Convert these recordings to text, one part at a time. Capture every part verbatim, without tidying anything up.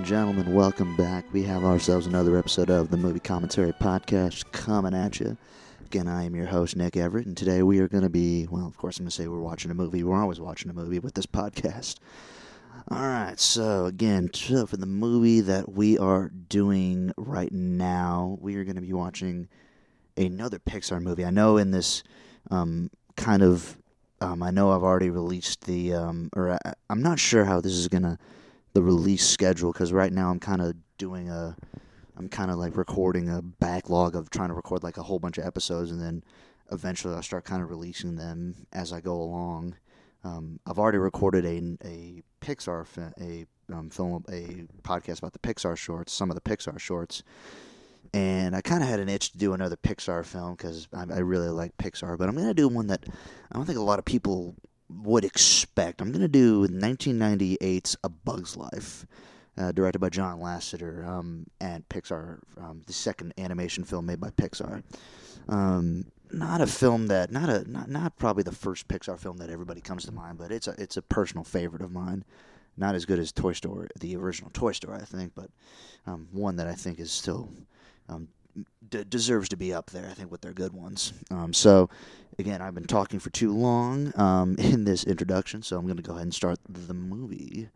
gentlemen, welcome back. We have ourselves another episode of the Movie Commentary Podcast coming at you. Again, I am your host, Nick Everett, and today we are going to be, well, of course I'm going to say we're watching a movie. We're always watching a movie with this podcast. Alright, so again, so for the movie that we are doing right now, we are going to be watching another Pixar movie. I know in this um, kind of, um, I know I've already released the, um, or I, I'm not sure how this is going to, the release schedule, because right now I'm kind of doing a, I'm kind of like recording a backlog of trying to record like a whole bunch of episodes, and then eventually I'll start kind of releasing them as I go along. Um, I've already recorded a, a Pixar, fi- a um, film, a podcast about the Pixar shorts, some of the Pixar shorts, and I kind of had an itch to do another Pixar film because I, I really like Pixar, but I'm going to do one that I don't think a lot of people would expect. I'm going to do nineteen ninety-eight's A Bug's Life, uh, directed by John Lasseter, um, and Pixar, um, the second animation film made by Pixar. Um, not a film that, not a, not, not probably the first Pixar film that everybody comes to mind, but it's a, it's a personal favorite of mine. Not as good as Toy Story, the original Toy Story, I think, but um, one that I think is still um, d- deserves to be up there, I think, with their good ones. Um, so, again, I've been talking for too long um, in this introduction, so I'm going to go ahead and start the movie.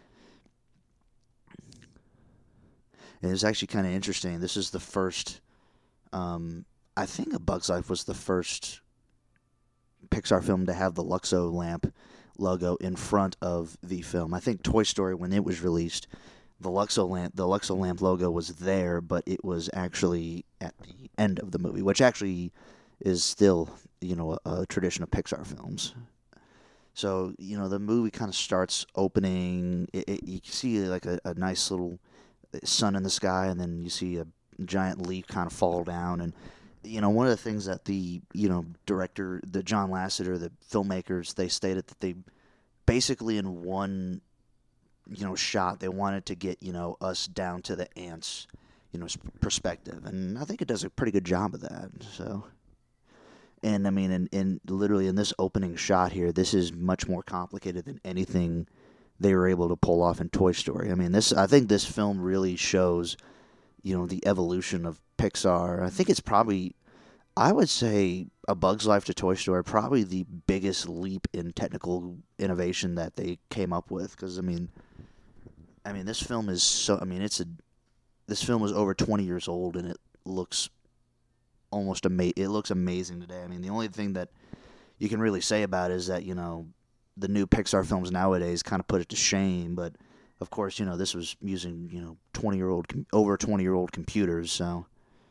And it's actually kind of interesting. This is the first, um, I think A Bug's Life was the first Pixar film to have the Luxo lamp logo in front of the film. I think Toy Story, when it was released, the Luxo lamp, the Luxo lamp logo was there, but it was actually at the end of the movie, which actually is still, you know, a, a tradition of Pixar films. So, you know, the movie kind of starts opening. It, it, you see like a, a nice little sun in the sky, and then you see a giant leaf kind of fall down. And you know, one of the things that the you know director, the John Lasseter, the filmmakers, they stated that they basically in one you know shot they wanted to get you know us down to the ants you know perspective, and I think it does a pretty good job of that. So. And, I mean, in, in literally in this opening shot here, this is much more complicated than anything they were able to pull off in Toy Story. I mean, this I think this film really shows, you know, the evolution of Pixar. I think it's probably, I would say, A Bug's Life to Toy Story, probably the biggest leap in technical innovation that they came up with. Because, I mean, I mean, this film is so, I mean, it's a, this film is over twenty years old, and it looks almost ama- it looks amazing today. I mean, the only thing that you can really say about it is that, you know, the new Pixar films nowadays kind of put it to shame, but of course, you know, this was using, you know, twenty-year-old com- over twenty-year-old computers, so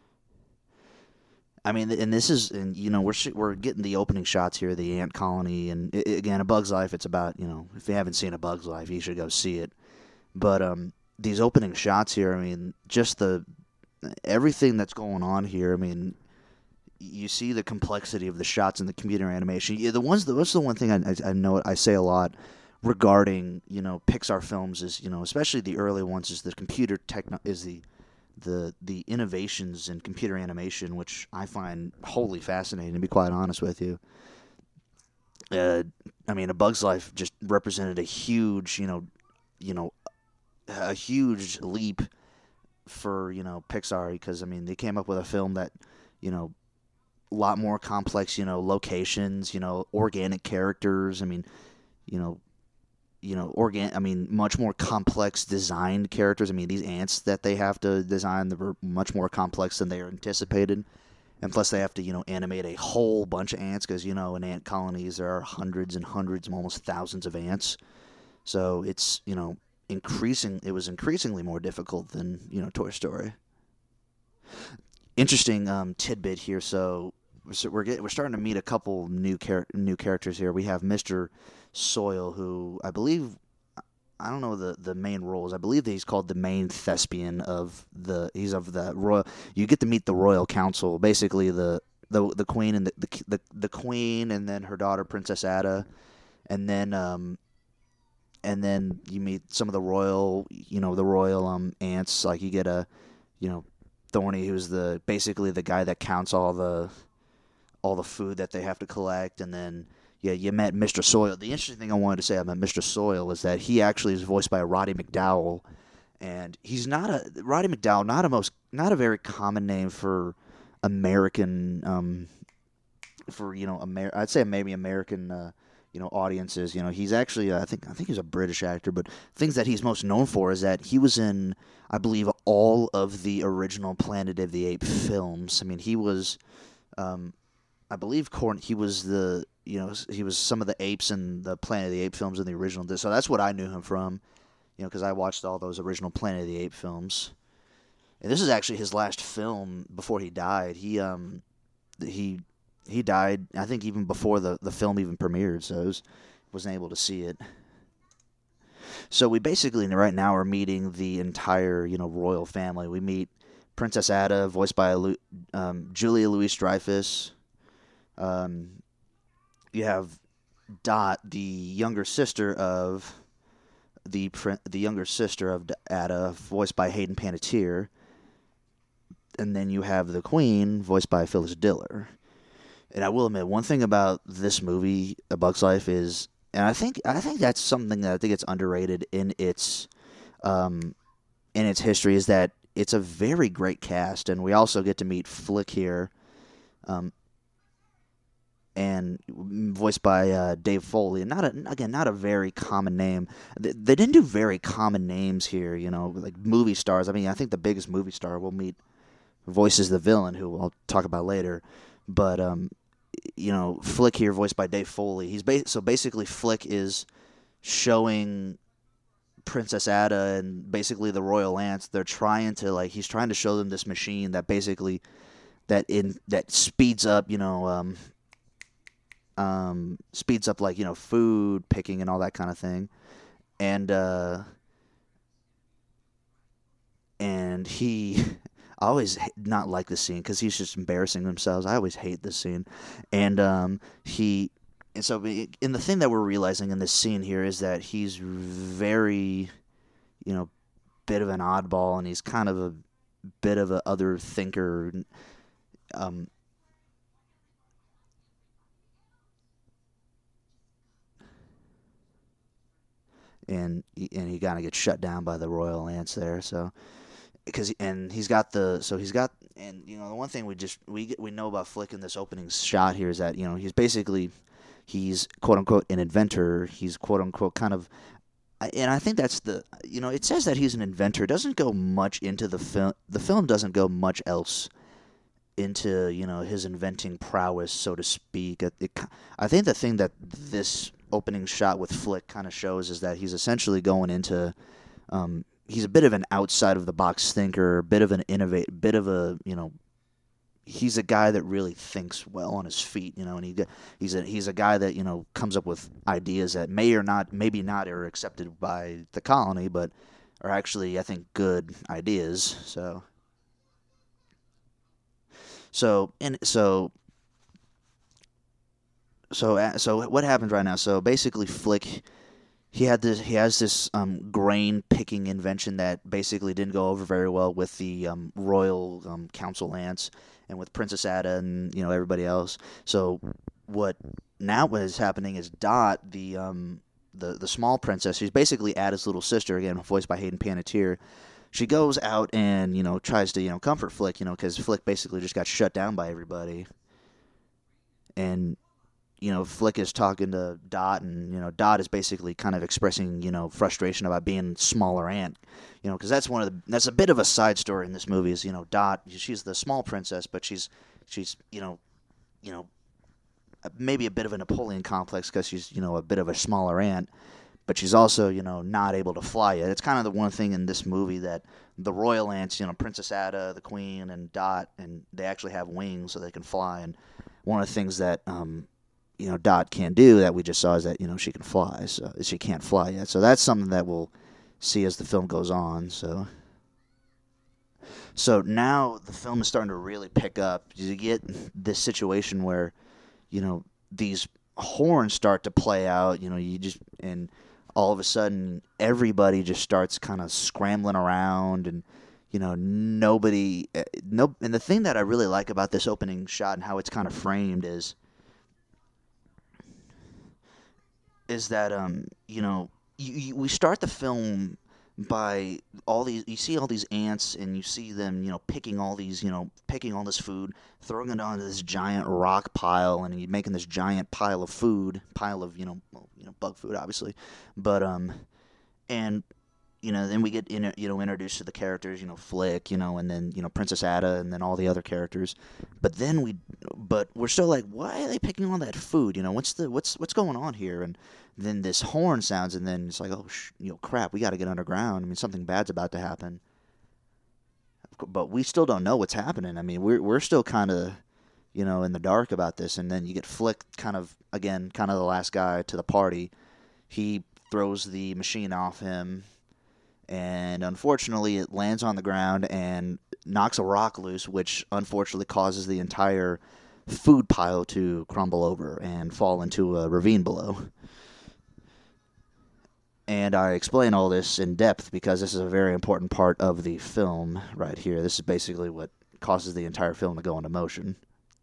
I mean, and this is, and you know, we're we're getting the opening shots here, the ant colony, and it, again, A Bug's Life. It's about, you know, if you haven't seen A Bug's Life, you should go see it. But um, these opening shots here, I mean, just the everything that's going on here. I mean, you see the complexity of the shots in the computer animation. Yeah, the ones, that's the one thing I, I, I know I say a lot regarding, you know, Pixar films is, you know, especially the early ones, is the computer techno is the the the innovations in computer animation, which I find wholly fascinating, to be quite honest with you. Uh, I mean, A Bug's Life just represented a huge, you know, you know, a huge leap for, you know, Pixar, because I mean, they came up with a film that, you know, a lot more complex, you know, locations, you know, organic characters. I mean, you know, you know, organ. I mean, much more complex designed characters. I mean, these ants that they have to design, they're much more complex than they are anticipated. And plus, they have to, you know, animate a whole bunch of ants because, you know, in ant colonies there are hundreds and hundreds, almost thousands of ants. So it's, you know, increasing. It was increasingly more difficult than, you know, Toy Story. Interesting um, tidbit here. So, so we're getting, we're starting to meet a couple new char- new characters here. We have Mister Soil, who I believe, I don't know the, the main roles. I believe that he's called the main thespian of the. He's of the royal. You get to meet the royal council, basically the the the queen and the the the, the queen, and then her daughter Princess Ada, and then um. And then you meet some of the royal, you know, the royal um ants. Like you get a, you know, Thorny, who's the basically the guy that counts all the all the food that they have to collect, and then yeah, you met Mister Soil. The interesting thing I wanted to say about Mister Soil is that he actually is voiced by Roddy McDowall, And he's not a Roddy McDowall, not a most not a very common name for American um, for you know Amer- I'd say maybe American uh, you know audiences. You know, he's actually uh, I think I think he's a British actor, but things that he's most known for is that he was in, I believe, all of the original Planet of the Apes films. I mean, he was, um, I believe, Corn. He was the you know he was some of the apes in the Planet of the Apes films in the original. So that's what I knew him from. You know, because I watched all those original Planet of the Apes films. And this is actually his last film before he died. He um he he died, I think, even before the, the film even premiered, so I was, wasn't able to see it. So we basically right now are meeting the entire, you know, royal family. We meet Princess Ada, voiced by um, Julia Louis-Dreyfus. Um, you have Dot, the younger sister of the the younger sister of Ada, voiced by Hayden Panettiere. And then you have the Queen, voiced by Phyllis Diller. And I will admit, one thing about this movie, A Bug's Life, is, and I think I think that's something that I think it's underrated in its um, in its history, is that it's a very great cast, and we also get to meet Flick here, um, and voiced by uh, Dave Foley. And not a, again, not a very common name. They, they didn't do very common names here, you know, like movie stars. I mean, I think the biggest movie star we'll meet voices the villain, who I'll talk about later, but um. You know, Flick here, voiced by Dave Foley. He's ba- so basically Flick is showing Princess Ada and basically the royal ants. They're trying to like he's trying to show them this machine that basically that in that speeds up, you know, um, um, speeds up like you know food picking and all that kind of thing, and uh, and he. I always not like this scene because he's just embarrassing themselves. I always hate this scene, and um, he, and so, and the thing that we're realizing in this scene here is that he's very, you know, bit of an oddball, and he's kind of a bit of a other thinker. Um, and and he kind of gets shut down by the royal ants there, so. Because and he's got the so he's got and you know the one thing we just we we know about Flick in this opening shot here is that you know he's basically he's quote unquote an inventor. He's quote unquote kind of and I think that's the you know it says that he's an inventor. It doesn't go much into the film. The film doesn't go much else into you know his inventing prowess, so to speak. It, it, I think the thing that this opening shot with Flick kind of shows is that he's essentially going into um, he's a bit of an outside of the box thinker, a bit of an innovate, bit of a you know, he's a guy that really thinks well on his feet, you know, and he he's a he's a guy that you know comes up with ideas that may or not, maybe not are accepted by the colony, but are actually I think good ideas. So, so and so. So, so what happens right now? So basically, Flick. He had this. He has this um, grain picking invention that basically didn't go over very well with the um, royal um, council ants and with Princess Ada and you know everybody else. So what now what is happening is Dot, the um, the the small princess, she's basically Ada's little sister again, voiced by Hayden Panettiere. She goes out and you know tries to you know comfort Flick, you know, because Flick basically just got shut down by everybody, and. You know, Flick is talking to Dot, and you know, Dot is basically kind of expressing, you know, frustration about being smaller ant. You know, because that's one of the that's a bit of a side story in this movie. Is you know, Dot, she's the small princess, but she's she's you know, you know, maybe a bit of a Napoleon complex because she's you know a bit of a smaller ant, but she's also you know not able to fly yet. It's kind of the one thing in this movie that the royal ants, you know, Princess Ada, the Queen, and Dot, and they actually have wings so they can fly. And one of the things that um, you know, Dot can't do that we just saw is that, you know, she can fly. So she can't fly yet. So that's something that we'll see as the film goes on. So so now the film is starting to really pick up. You get this situation where, you know, these horns start to play out, you know, you just and all of a sudden everybody just starts kind of scrambling around and you know, nobody no and the thing that I really like about this opening shot and how it's kind of framed is is that um you know you, you, we start the film by all these, you see all these ants, and you see them, you know, picking all these, you know, picking all this food, throwing it onto this giant rock pile, and making this giant pile of food, pile of, you know, well, you know, bug food, obviously, but um, and you know, then we get in, you know, introduced to the characters, you know, Flick, you know, and then, you know, Princess Ada, and then all the other characters. But then we, but we're still like, why are they picking all that food? You know, what's the what's what's going on here? And then this horn sounds, and then it's like, oh, sh- you know, crap, we got to get underground. I mean, something bad's about to happen. But we still don't know what's happening. I mean, we're we're still kind of, you know, in the dark about this. And then you get Flick, kind of again, kind of the last guy to the party. He throws the machine off him. And unfortunately, it lands on the ground and knocks a rock loose, which unfortunately causes the entire food pile to crumble over and fall into a ravine below. And I explain all this in depth because this is a very important part of the film right here. This is basically what causes the entire film to go into motion.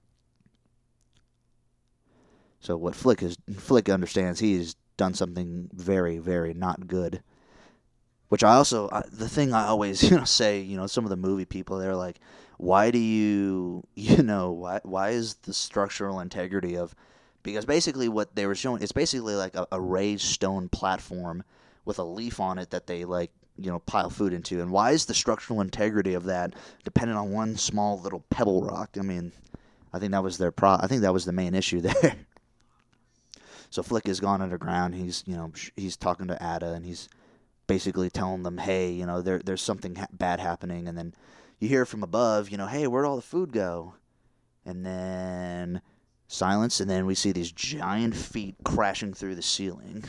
So what Flick is, Flick understands he's done something very, very not good. Which I also, I, the thing I always, you know, say, you know, some of the movie people, they're like, why do you, you know, why why is the structural integrity of, because basically what they were showing, it's basically like a, a raised stone platform with a leaf on it that they, like, you know, pile food into. And why is the structural integrity of that dependent on one small little pebble rock? I mean, I think that was their pro, I think that was the main issue there. So Flick has gone underground. He's, you know, he's talking to Ada, and he's basically telling them, hey, you know, there there's something ha- bad happening. And then you hear from above, you know, hey, where'd all the food go? And then silence, and then we see these giant feet crashing through the ceiling.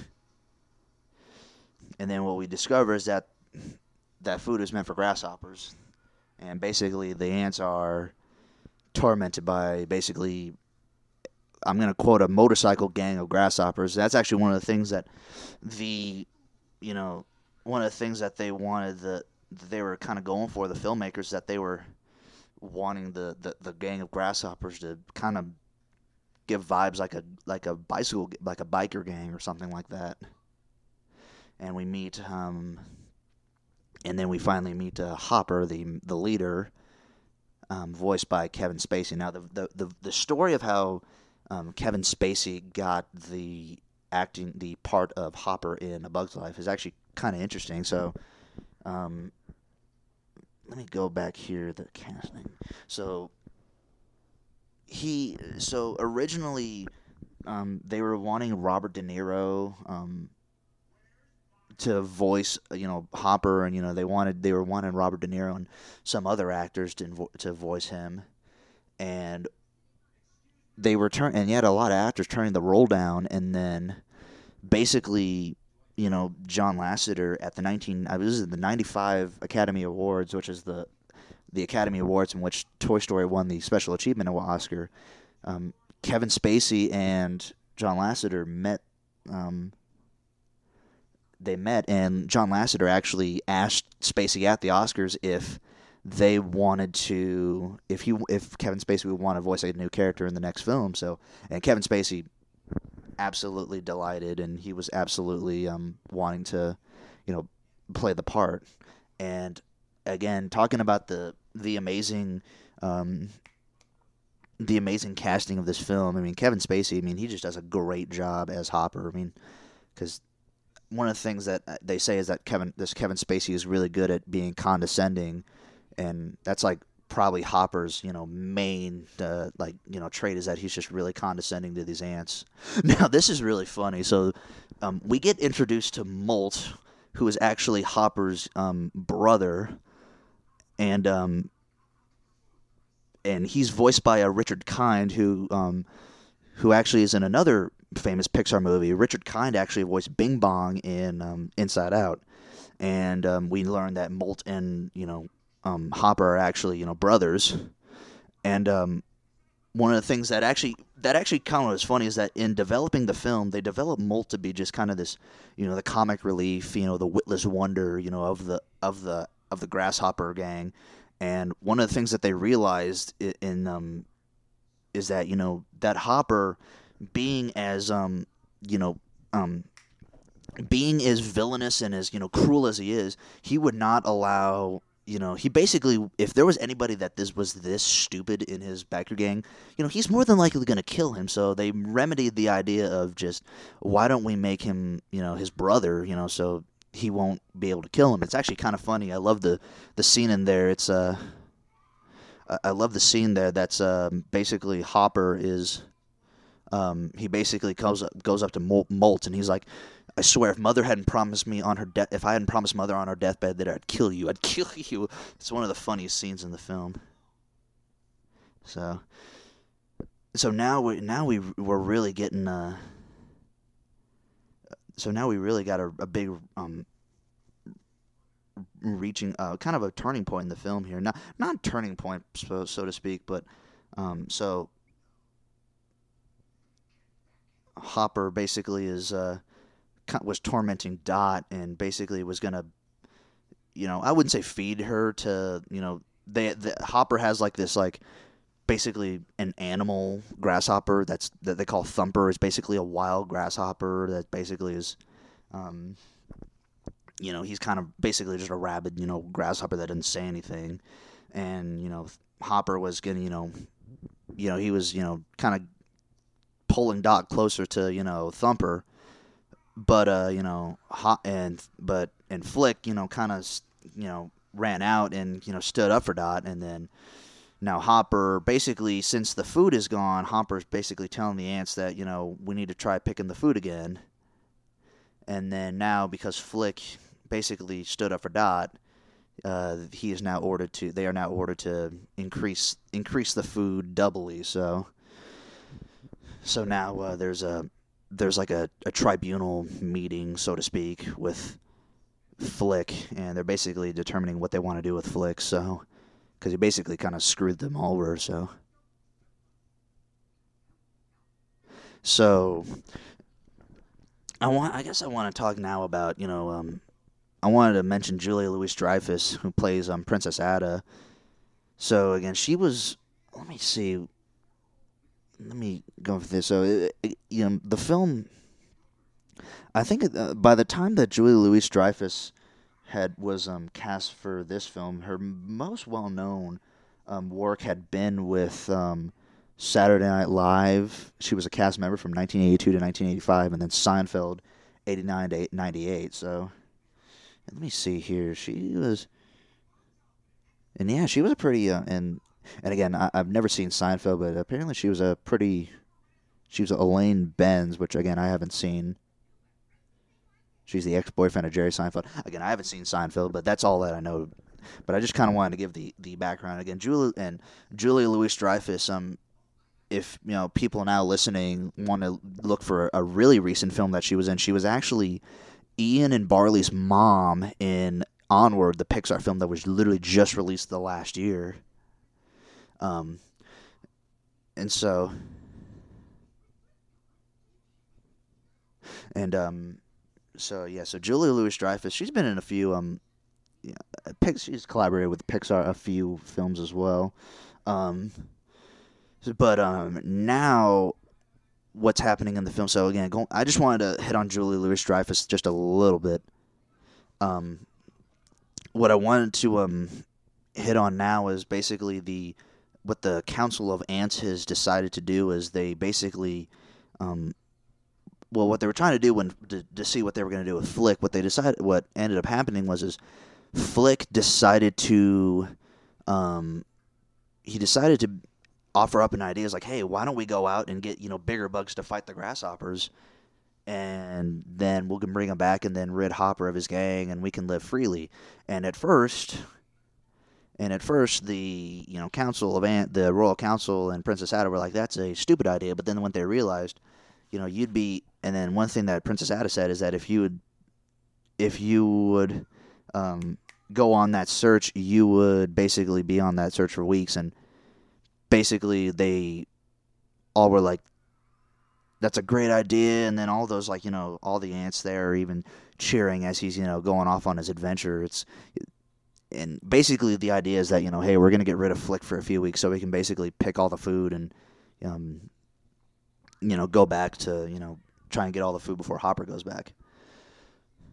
And then what we discover is that that food is meant for grasshoppers. And basically the ants are tormented by, basically, I'm going to quote, a motorcycle gang of grasshoppers. That's actually one of the things that the, you know, one of the things that they wanted, the that they were kind of going for, the filmmakers, that they were wanting the, the, the gang of grasshoppers to kind of give vibes like a like a bicycle, like a biker gang or something like that. And we meet, um, and then we finally meet uh, Hopper, the the leader, um, voiced by Kevin Spacey. Now, the the the, the story of how um, Kevin Spacey got the acting the part of Hopper in A Bug's Life is actually kind of interesting. So, um, let me go back here, the casting. So, he, so originally, um, they were wanting Robert De Niro, um, to voice, you know, Hopper, and, you know, they wanted, they were wanting Robert De Niro and some other actors to, to voice him. And they were turn, and you had a lot of actors turning the role down, and then basically, you know, John Lasseter at the nineteen, I was the ninety-five Academy Awards, which is the the Academy Awards in which Toy Story won the Special Achievement Oscar. Um, Kevin Spacey and John Lasseter met. Um, they met, and John Lasseter actually asked Spacey at the Oscars if they wanted to, if he, if Kevin Spacey would want to voice a new character in the next film. So, and Kevin Spacey absolutely delighted, and he was absolutely um, wanting to, you know, play the part. And again, talking about the the amazing, um, the amazing casting of this film. I mean, Kevin Spacey. I mean, he just does a great job as Hopper. I mean, because one of the things that they say is that Kevin, this Kevin Spacey is really good at being condescending, and that's like probably Hopper's, you know, main, uh, like, you know, trait is that he's just really condescending to these ants. Now, this is really funny. So, um, we get introduced to Molt, who is actually Hopper's um, brother, and um, and he's voiced by a Richard Kind, who um, who actually is in another famous Pixar movie. Richard Kind actually voiced Bing Bong in um, Inside Out, and um, we learned that Molt and, you know, um, Hopper are actually, you know, brothers. And um, one of the things that actually that actually kind of was funny is that in developing the film, they developed Molt to be just kind of this, you know, the comic relief, you know, the witless wonder, you know, of the of the of the Grasshopper gang. And one of the things that they realized in, in um, is that, you know, that Hopper, being as um, you know, um, being as villainous and as, you know, cruel as he is, he would not allow, you know, he basically, if there was anybody that this was this stupid in his biker gang, you know, he's more than likely going to kill him. So they remedied the idea of just, why don't we make him, you know, his brother, you know, so he won't be able to kill him. It's actually kind of funny. I love the, the scene in there. It's, uh, I love the scene there. That's, um, basically Hopper is, um, he basically goes up, goes up to Molt, and he's like, I swear, if Mother hadn't promised me on her death, if I hadn't promised Mother on her deathbed that I'd kill you, I'd kill you. It's one of the funniest scenes in the film. So, so now we now we we're really getting. Uh, so now we really got a, a big um, reaching, uh, kind of a turning point in the film here. Not not a turning point, so, so to speak, but um, so Hopper basically is. Uh, was tormenting Dot and basically was going to, you know, I wouldn't say feed her to, you know, they, the Hopper has like this, like, basically an animal grasshopper that's, that they call Thumper. It's basically a wild grasshopper that basically is, um, you know, he's kind of basically just a rabid, you know, grasshopper that doesn't say anything. And, you know, Hopper was going to, you know, you know, he was, you know, kind of pulling Dot closer to, you know, Thumper. But, uh, you know, hot and, but, and Flick, you know, kind of, you know, ran out and, you know, stood up for Dot. And then now Hopper, basically, since the food is gone, Hopper's basically telling the ants that, you know, we need to try picking the food again. And then now, because Flick basically stood up for Dot, uh, he is now ordered to, they are now ordered to increase, increase the food doubly. So, so now, uh, there's a, there's like a, a tribunal meeting, so to speak, with Flick, and they're basically determining what they want to do with Flick, so, because he basically kind of screwed them over, so. So, I want, I guess I want to talk now about, you know, um, I wanted to mention Julia Louis-Dreyfus, who plays um, Princess Ada. So, again, she was, let me see, Let me go for this. So, it, it, you know, the film, I think uh, by the time that Julia Louis-Dreyfus had was um, cast for this film, her most well-known um, work had been with um, Saturday Night Live. She was a cast member from nineteen eighty-two to nineteen eighty-five, and then Seinfeld, eighty-nine to ninety-eight. So, let me see here. She was, and yeah, she was a pretty, uh, and And again, I, I've never seen Seinfeld, but apparently she was a pretty... She was Elaine Benz, which, again, I haven't seen. She's the ex-boyfriend of Jerry Seinfeld. Again, I haven't seen Seinfeld, but that's all that I know. But I just kind of wanted to give the, the background. Again, Julia and Julia Louis-Dreyfus, um, if, you know, people now listening want to look for a, a really recent film that she was in, she was actually Ian and Barley's mom in Onward, the Pixar film that was literally just released the last year. Um, and so, and, um, so, yeah, so Julia Louis-Dreyfus, she's been in a few, um, yeah, she's collaborated with Pixar a few films as well. Um, but, um, now what's happening in the film, so again, go, I just wanted to hit on Julia Louis-Dreyfus just a little bit. Um, what I wanted to, um, hit on now is basically the, what the Council of Ants has decided to do is they basically, um, well, what they were trying to do when to, to see what they were going to do with Flick, what they decided, what ended up happening was is Flick decided to, um, he decided to offer up an idea. It's like, hey, why don't we go out and get, you know, bigger bugs to fight the grasshoppers, and then we can bring them back and then rid Hopper of his gang, and we can live freely. And at first. And at first, the you know council of Ant, the Royal Council and Princess Ada were like, "That's a stupid idea." But then when they realized, you know, you'd be, and then one thing that Princess Ada said is that if you would, if you would, um, go on that search, you would basically be on that search for weeks, and basically they all were like, "That's a great idea." And then all those like you know all the ants there are even cheering as he's you know going off on his adventure. It's And basically the idea is that, you know, hey, we're going to get rid of Flick for a few weeks so we can basically pick all the food and, um, you know, go back to, you know, try and get all the food before Hopper goes back.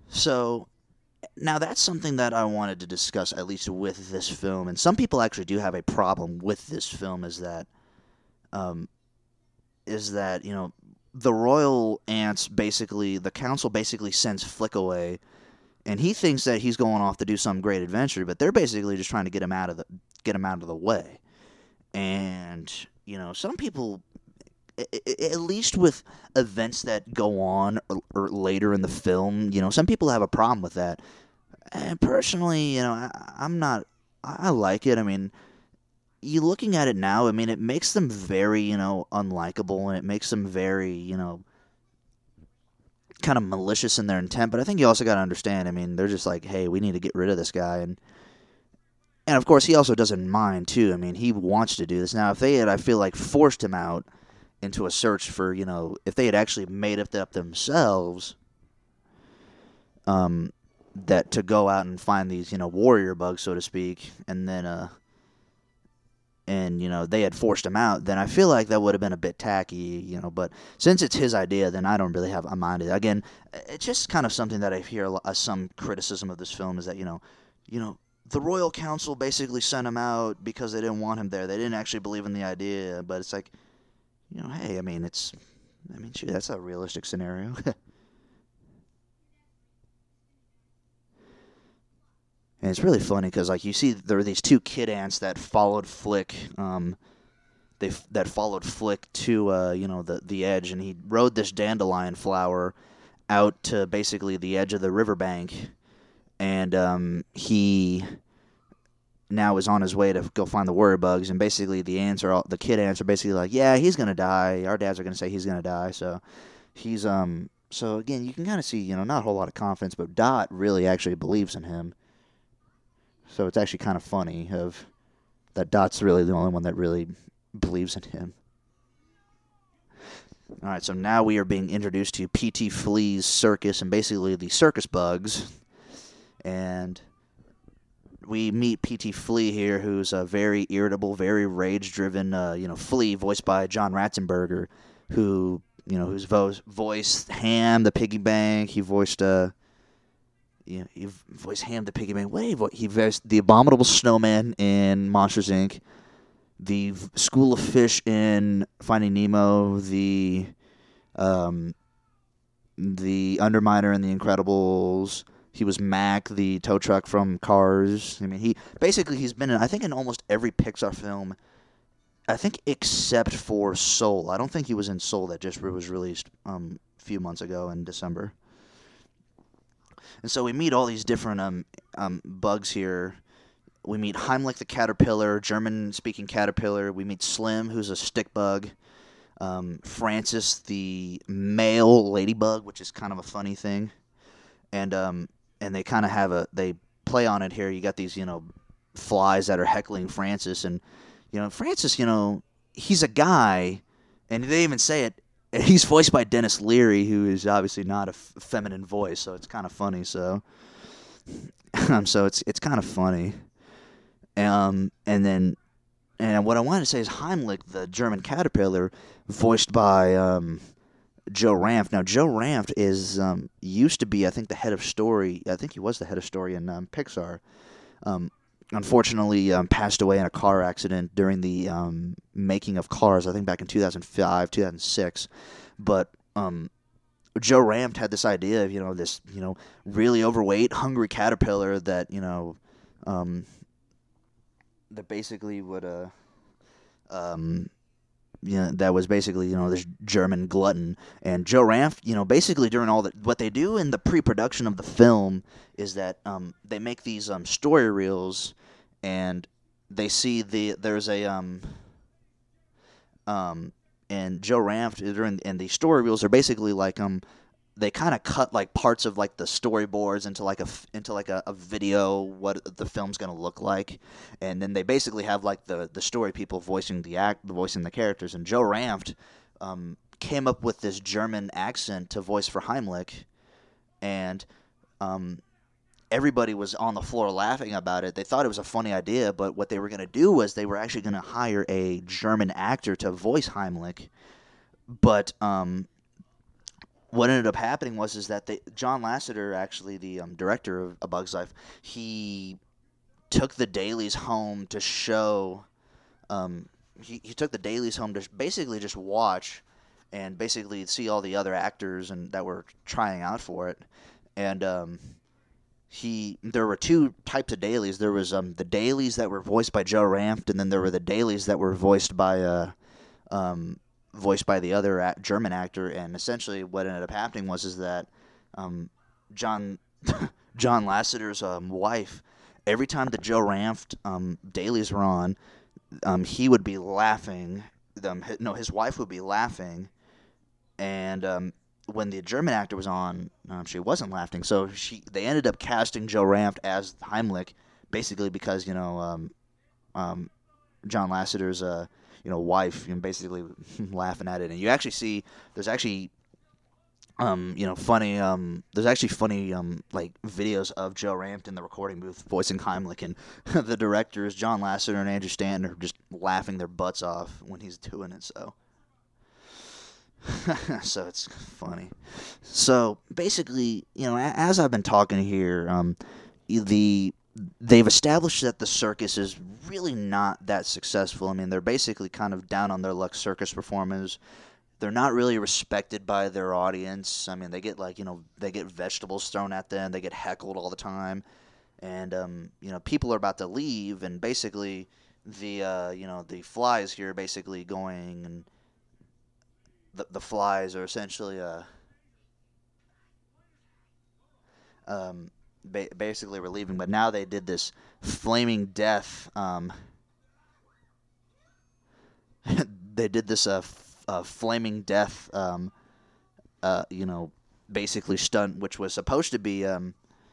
So now that's something that I wanted to discuss, at least with this film, and some people actually do have a problem with this film. Is that, um, is that you know, the royal ants basically, the council basically sends Flick away, and he thinks that he's going off to do some great adventure, but they're basically just trying to get him out of the get him out of the way. And you know, some people, at least with events that go on or, or later in the film, you know, some people have a problem with that. And personally, you know, I, I'm not. I like it. I mean, you looking at it now, I mean, it makes them very, you know, unlikable, and it makes them very, you know, kind of malicious in their intent. But I think you also got to understand. I mean, they're just like, hey, we need to get rid of this guy, and and of course, he also doesn't mind too. I mean, he wants to do this. Now, if they had, I feel like, forced him out into a search for, you know, if they had actually made it up themselves, um, that to go out and find these, you know, warrior bugs, so to speak, and then, uh, and, you know, they had forced him out, then I feel like that would have been a bit tacky, you know, but since it's his idea, then I don't really have a mind. Again, it's just kind of something that I hear uh, some criticism of this film is that, you know, you know, the Royal Council basically sent him out because they didn't want him there. They didn't actually believe in the idea, but it's like, you know, hey, I mean, it's, I mean, shoot, that's a realistic scenario. And it's really funny because, like, you see there are these two kid ants that followed Flick, um, they that followed Flick to, uh, you know, the the edge, and he rode this dandelion flower out to basically the edge of the riverbank, and um, he now is on his way to go find the warrior bugs, and basically the ants are all, the kid ants are basically like, yeah, he's gonna die. Our dads are gonna say he's gonna die, so he's um. So again, you can kind of see, you know, not a whole lot of confidence, but Dot really actually believes in him. So it's actually kind of funny of that Dot's really the only one that really believes in him. All right, so now we are being introduced to P T Flea's circus and basically the circus bugs, and we meet P T Flea here, who's a very irritable, very rage-driven, uh, you know, Flea, voiced by John Ratzenberger, who, you know, who's vo- voiced Ham the Piggy Bank. He voiced, uh, you know, he voiced Ham the Piggy Bank. What did he voice? He voiced the Abominable Snowman in Monsters Incorporated, the School of Fish in Finding Nemo, the, um, the Underminer in The Incredibles. He was Mac, the tow truck from Cars. I mean, he basically he's been in, I think, in almost every Pixar film. I think except for Soul. I don't think he was in Soul that just was released um, a few months ago in December. And so we meet all these different um, um, bugs here. We meet Heimlich the caterpillar, German-speaking caterpillar. We meet Slim, who's a stick bug. Um, Francis, the male ladybug, which is kind of a funny thing. And um, and they kind of have a, they play on it here. You got these, you know, flies that are heckling Francis. And, you know, Francis, you know, he's a guy, and they even say it, he's voiced by Dennis Leary, who is obviously not a f- feminine voice, so it's kind of funny. So, um, so it's it's kind of funny. Um, and then, and what I wanted to say is Heimlich, the German caterpillar, voiced by um, Joe Ranft. Now, Joe Ranft is um, used to be, I think, the head of story. I think he was the head of story in um, Pixar. Um, unfortunately, um, passed away in a car accident during the um, making of Cars. I think back in two thousand five, two thousand six. But um, Joe Ranft had this idea of, you know, this, you know, really overweight, hungry caterpillar that, you know, um, that basically would, uh, um, you know, that was basically, you know, this German glutton. And Joe Ranft, you know, basically during all the, what they do in the pre-production of the film is that um, they make these um, story reels, and they see the, there's a, um, um, and Joe Ranft, during, and the story reels are basically like, um, they kind of cut like parts of like the storyboards into like a into like a, a video, what the film's gonna look like, and then they basically have like the, the story people voicing the act, voicing the characters. And Joe Ranft um, came up with this German accent to voice for Heimlich, and um, everybody was on the floor laughing about it. They thought it was a funny idea, but what they were gonna do was they were actually gonna hire a German actor to voice Heimlich, but um. what ended up happening was is that they, John Lasseter, actually the um, director of A Bug's Life, he took the dailies home to show. Um, he he took the dailies home to basically just watch, and basically see all the other actors and that were trying out for it, and um, he there were two types of dailies. There was um the dailies that were voiced by Joe Ranft, and then there were the dailies that were voiced by uh um. voiced by the other act, German actor, and essentially what ended up happening was is that um, John John Lasseter's um, wife, every time the Joe Ranft um, dailies were on, um, he would be laughing. Um, no, his wife would be laughing, and um, when the German actor was on, um, she wasn't laughing. So she they ended up casting Joe Ranft as Heimlich, basically because you know um, um, John Lasseter's uh, you know, wife, you know, basically laughing at it, and you actually see there's actually, um, you know, funny, um, there's actually funny, um, like videos of Joe Ranft in the recording booth voicing Heimlich, and the directors John Lasseter and Andrew Stanton are just laughing their butts off when he's doing it. So, so it's funny. So basically, you know, as I've been talking here, um, the they've established that the circus is really not that successful. I mean, they're basically kind of down on their luck circus performers. They're not really respected by their audience. I mean, they get like, you know, they get vegetables thrown at them. They get heckled all the time. And, um, you know, people are about to leave, and basically the, uh, you know, the flies here are basically going, and the, the flies are essentially, uh, um, Ba- basically were leaving, but now they did this flaming death. Um, they did this uh, f- uh, flaming death, um, uh, you know, basically stunt, which was supposed to be, um,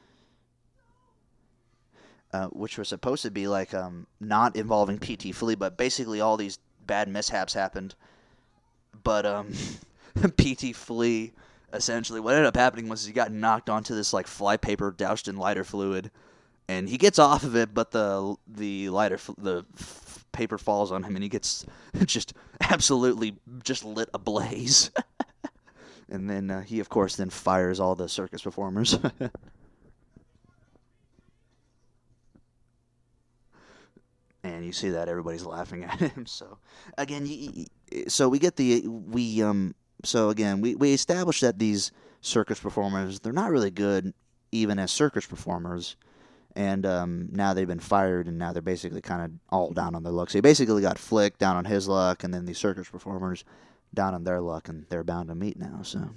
uh, which was supposed to be like um, not involving P T Flea, but basically all these bad mishaps happened. But um, P T Flea. Essentially, what ended up happening was he got knocked onto this like flypaper doused in lighter fluid, and he gets off of it, but the the lighter the f- paper falls on him, and he gets just absolutely just lit ablaze. And then uh, he, of course, then fires all the circus performers. And you see that everybody's laughing at him. So again, so we get the we um. So again, we, we established that these circus performers, they're not really good even as circus performers, and um, now they've been fired, and now they're basically kind of all down on their luck. So he basically got Flick down on his luck, and then these circus performers down on their luck, and they're bound to meet now. So,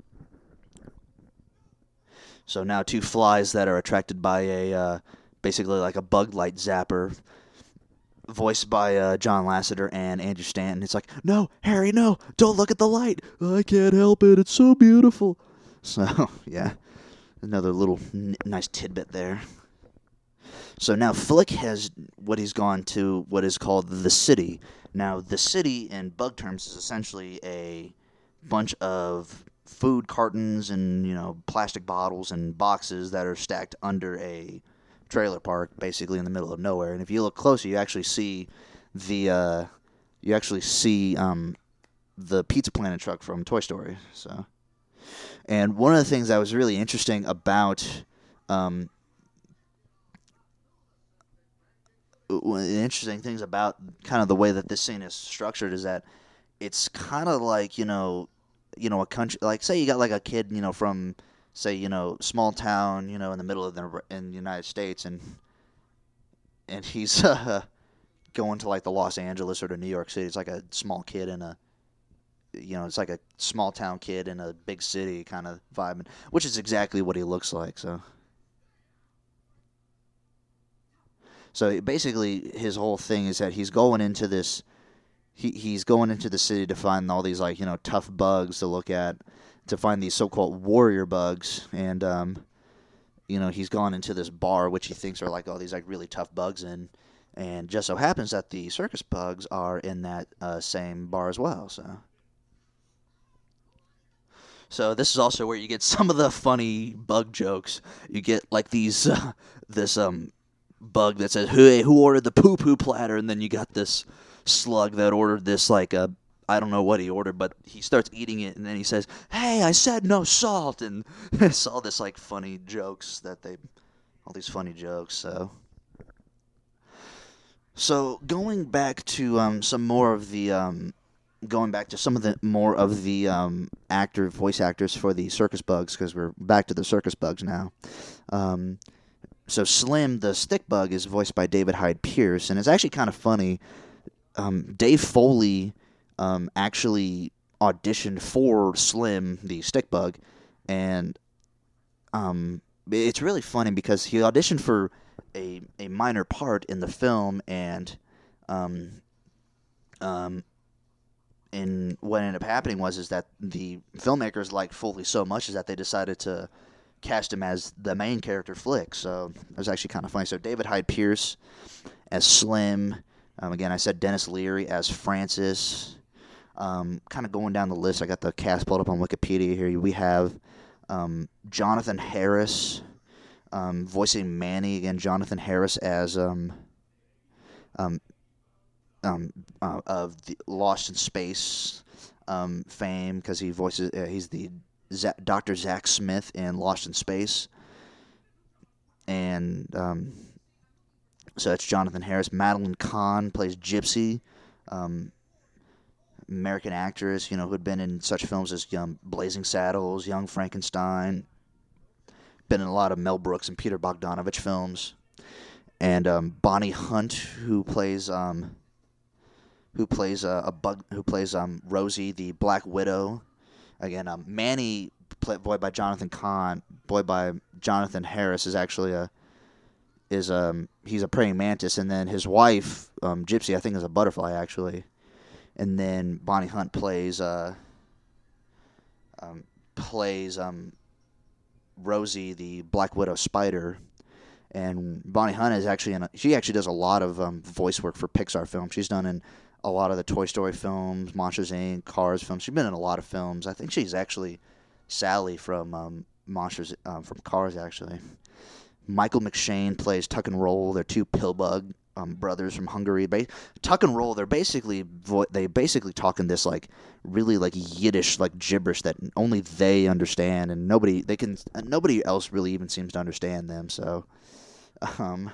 so now two flies that are attracted by a uh, basically like a bug light zapper, voiced by uh, John Lasseter and Andrew Stanton. It's like, no, Harry, no, don't look at the light. I can't help it. It's so beautiful. So, yeah, another little n- nice tidbit there. So now Flick has what he's gone to what is called the city. Now, the city in bug terms is essentially a bunch of food cartons and, you know, plastic bottles and boxes that are stacked under a trailer park, basically in the middle of nowhere. And if you look closer, you actually see the uh, you actually see um, the Pizza Planet truck from Toy Story. So, and one of the things that was really interesting about um, interesting things about kind of the way that this scene is structured is that it's kind of like, you know, you know, a country, like say you got like a kid, you know, from say, you know, small town, you know, in the middle of the in the United States, and and he's uh, going to like the Los Angeles or to New York City. It's like a small kid in a, you know, it's like a small town kid in a big city kind of vibe, which is exactly what he looks like. So, so basically, his whole thing is that he's going into this, he he's going into the city to find all these like, you know, tough bugs to look at, to find these so-called warrior bugs, and um, you know, he's gone into this bar which he thinks are like all these like really tough bugs in, and just so happens that the circus bugs are in that uh, same bar as well. So, so this is also where you get some of the funny bug jokes. You get like these uh, this um bug that says, "Hey, who ordered the poo poo platter?" And then you got this slug that ordered this like a I don't know what he ordered, but he starts eating it, and then he says, "Hey, I said no salt," and it's all this like funny jokes that they, all these funny jokes. So, so going back to um some more of the um. Going back to some of the more of the um, actor voice actors for the circus bugs, because we're back to the circus bugs now. Um, so Slim, the stick bug, is voiced by David Hyde Pierce, and it's actually kind of funny. Um, Dave Foley um, actually auditioned for Slim, the stick bug, and um, it's really funny because he auditioned for a a minor part in the film, and um, um. And what ended up happening was is that the filmmakers liked Foley so much is that they decided to cast him as the main character, Flick. So it was actually kind of funny. So David Hyde Pierce as Slim. Um, again, I said Dennis Leary as Francis. Um, kind of going down the list, I got the cast pulled up on Wikipedia here. We have um, Jonathan Harris um, voicing Manny. Again, Jonathan Harris as um, um, Um, uh, of the Lost in Space um, fame, because he voices uh, he's the Z- Doctor Zach Smith in Lost in Space, and um, so that's Jonathan Harris. Madeline Kahn plays Gypsy, um, American actress, you know, who had been in such films as um, Blazing Saddles, Young Frankenstein, been in a lot of Mel Brooks and Peter Bogdanovich films, and um, Bonnie Hunt, who plays um, who plays uh, a bug, who plays um Rosie, the Black Widow. Again, um, Manny, play, voiced by Jonathan Kahn, voiced by Jonathan Harris, is actually a is um he's a praying mantis, and then his wife, um, Gypsy, I think, is a butterfly actually, and then Bonnie Hunt plays uh um plays um Rosie, the Black Widow spider. And Bonnie Hunt is actually in a, she actually does a lot of um, voice work for Pixar films. She's done in a lot of the Toy Story films, Monsters Incorporated, Cars films. She's been in a lot of films. I think she's actually Sally from um, Monsters um, from Cars, actually. Michael McShane plays Tuck and Roll. They're two pillbug um, brothers from Hungary. Ba- Tuck and Roll, they're basically vo- they basically talk in this like really like Yiddish like gibberish that only they understand, and nobody they can nobody else really even seems to understand them. So. Um,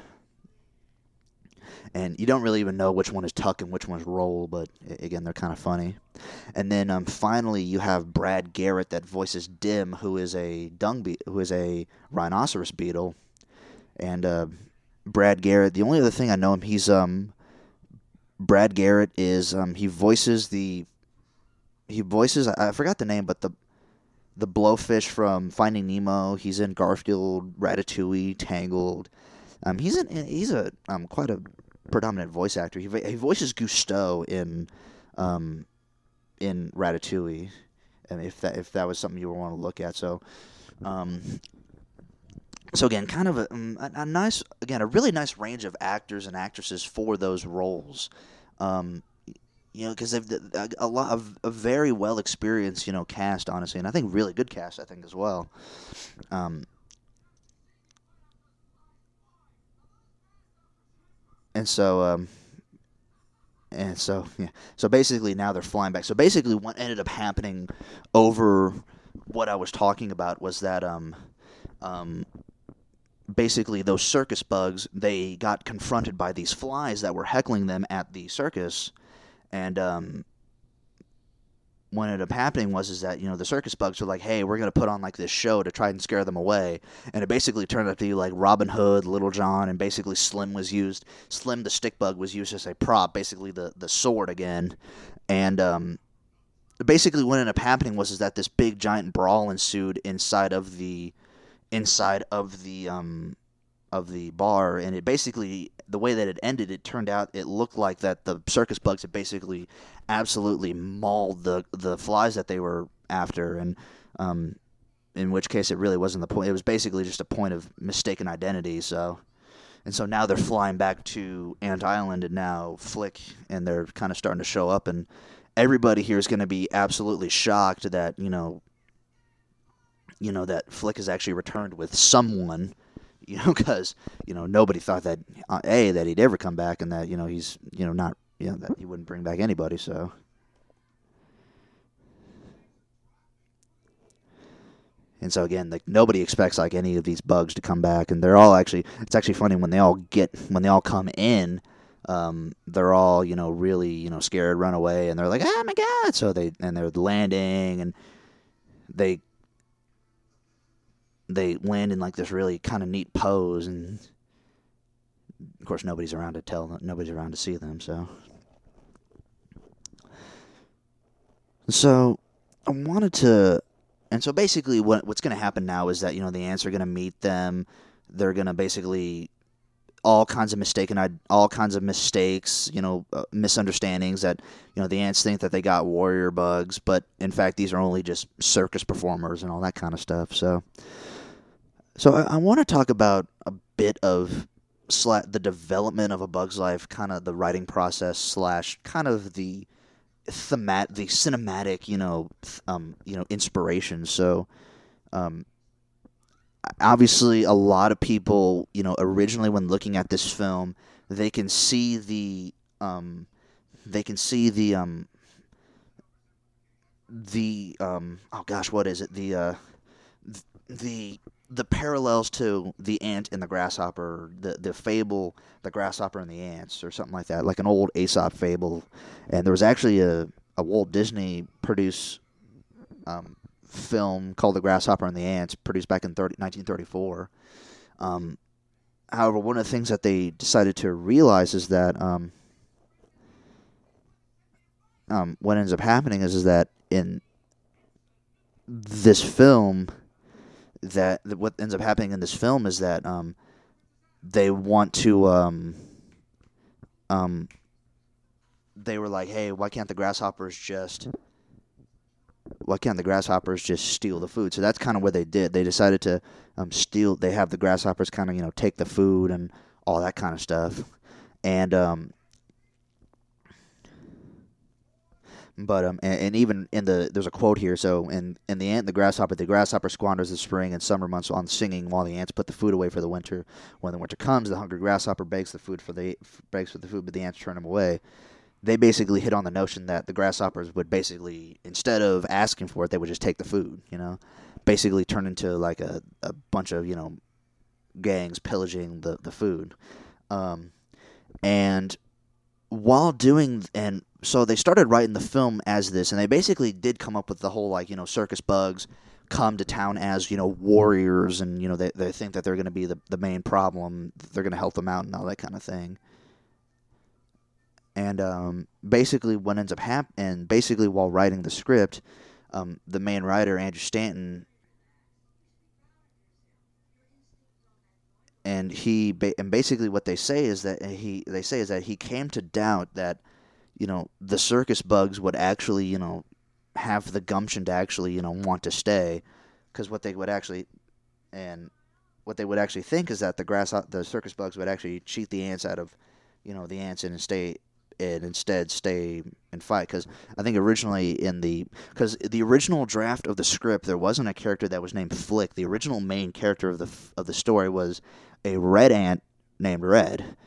and you don't really even know which one is Tuck and which one is Roll, but again, they're kind of funny. And then um, finally, you have Brad Garrett that voices Dim, who is a dung be- who is a rhinoceros beetle. And uh, Brad Garrett, the only other thing I know him, he's um, Brad Garrett is um, he voices the he voices I, I forgot the name, but the the blowfish from Finding Nemo. He's in Garfield, Ratatouille, Tangled. Um, he's in, he's a um, quite a predominant voice actor. He, he voices Gusteau in um, in Ratatouille, and if that if that was something you want to look at. So, um, so again, kind of a, a, a nice again a really nice range of actors and actresses for those roles. Um, you know, because they've a, a lot of a very well experienced you know cast, honestly, and I think really good cast. I think as well. Um, And so, um, and so, yeah. So basically, now they're flying back. So basically, what ended up happening over what I was talking about was that, um, um, basically those circus bugs, they got confronted by these flies that were heckling them at the circus, and um, what ended up happening was is that you know the circus bugs were like, hey, we're gonna put on like this show to try and scare them away, and it basically turned out to be like Robin Hood, Little John, and basically Slim was used. Slim the stick bug was used as a prop, basically the the sword again, and um, basically what ended up happening was is that this big giant brawl ensued inside of the inside of the um of the bar, and it basically the way that it ended, it turned out it looked like that the circus bugs had basically absolutely mauled the the flies that they were after, and um, in which case it really wasn't the point. It was basically just a point of mistaken identity. So, and so now they're flying back to Ant Island, and now Flick, and they're kind of starting to show up, and everybody here is going to be absolutely shocked that you know, you know that Flick has actually returned with someone. You know, because you know nobody thought that uh, a that he'd ever come back, and that you know he's you know not you know that he wouldn't bring back anybody. So, And so again, like nobody expects like any of these bugs to come back, and they're all actually. It's actually funny when they all get when they all come in. Um, they're all you know really you know scared, run away, and they're like, oh my god! So they and they're landing, and they they land in like this really kind of neat pose, and of course nobody's around to tell them, nobody's around to see them. So so I wanted to. And so basically what what's going to happen now is that, you know, the ants are going to meet them. They're going to basically all kinds of mistaken, all kinds of mistakes, you know, uh, misunderstandings that, you know, the ants think that they got warrior bugs, but in fact these are only just circus performers and all that kind of stuff. So so I, I want to talk about a bit of sla- the development of A Bug's Life, kind of the writing process slash kind of the themat the cinematic you know um you know inspiration. So um obviously a lot of people, you know originally when looking at this film, they can see the um they can see the um the um oh gosh what is it the uh the the parallels to the ant and the grasshopper, the the fable, the grasshopper and the ants, or something like that, like an old Aesop fable. And there was actually a, a Walt Disney produced um, film called The Grasshopper and the Ants, produced back in nineteen thirty-four. Um, however, one of the things that they decided to realize is that um, um, what ends up happening is, is that in this film, that what ends up happening in this film is that um, they want to um, um, they were like, hey, why can't the grasshoppers just why can't the grasshoppers just steal the food? So that's kind of what they did. They decided to um, steal. They have the grasshoppers kind of you know take the food and all that kind of stuff, and um, But um, and, and even in the there's a quote here. So in in the ant and the grasshopper, the grasshopper squanders the spring and summer months on singing, while the ants put the food away for the winter. When the winter comes, the hungry grasshopper begs the food for the begs for the food, but the ants turn him away. They basically hit on the notion that the grasshoppers would basically, instead of asking for it, they would just take the food. You know, basically turn into like a, a bunch of you know gangs pillaging the the food. Um, and while doing and so they started writing the film as this, and they basically did come up with the whole like you know circus bugs come to town as you know warriors, and you know they they think that they're going to be the the main problem, they're going to help them out and all that kind of thing. And um, basically what ends up happening, and basically while writing the script, um, the main writer Andrew Stanton, and he and basically what they say is that he they say is that he came to doubt that you know the circus bugs would actually you know have the gumption to actually you know want to stay, because what they would actually and what they would actually think is that the grass the circus bugs would actually cheat the ants out of you know the ants and stay and instead stay and fight. Because I think originally in the because the original draft of the script, there wasn't a character that was named Flick. The original main character of the of the story was a red ant named Red,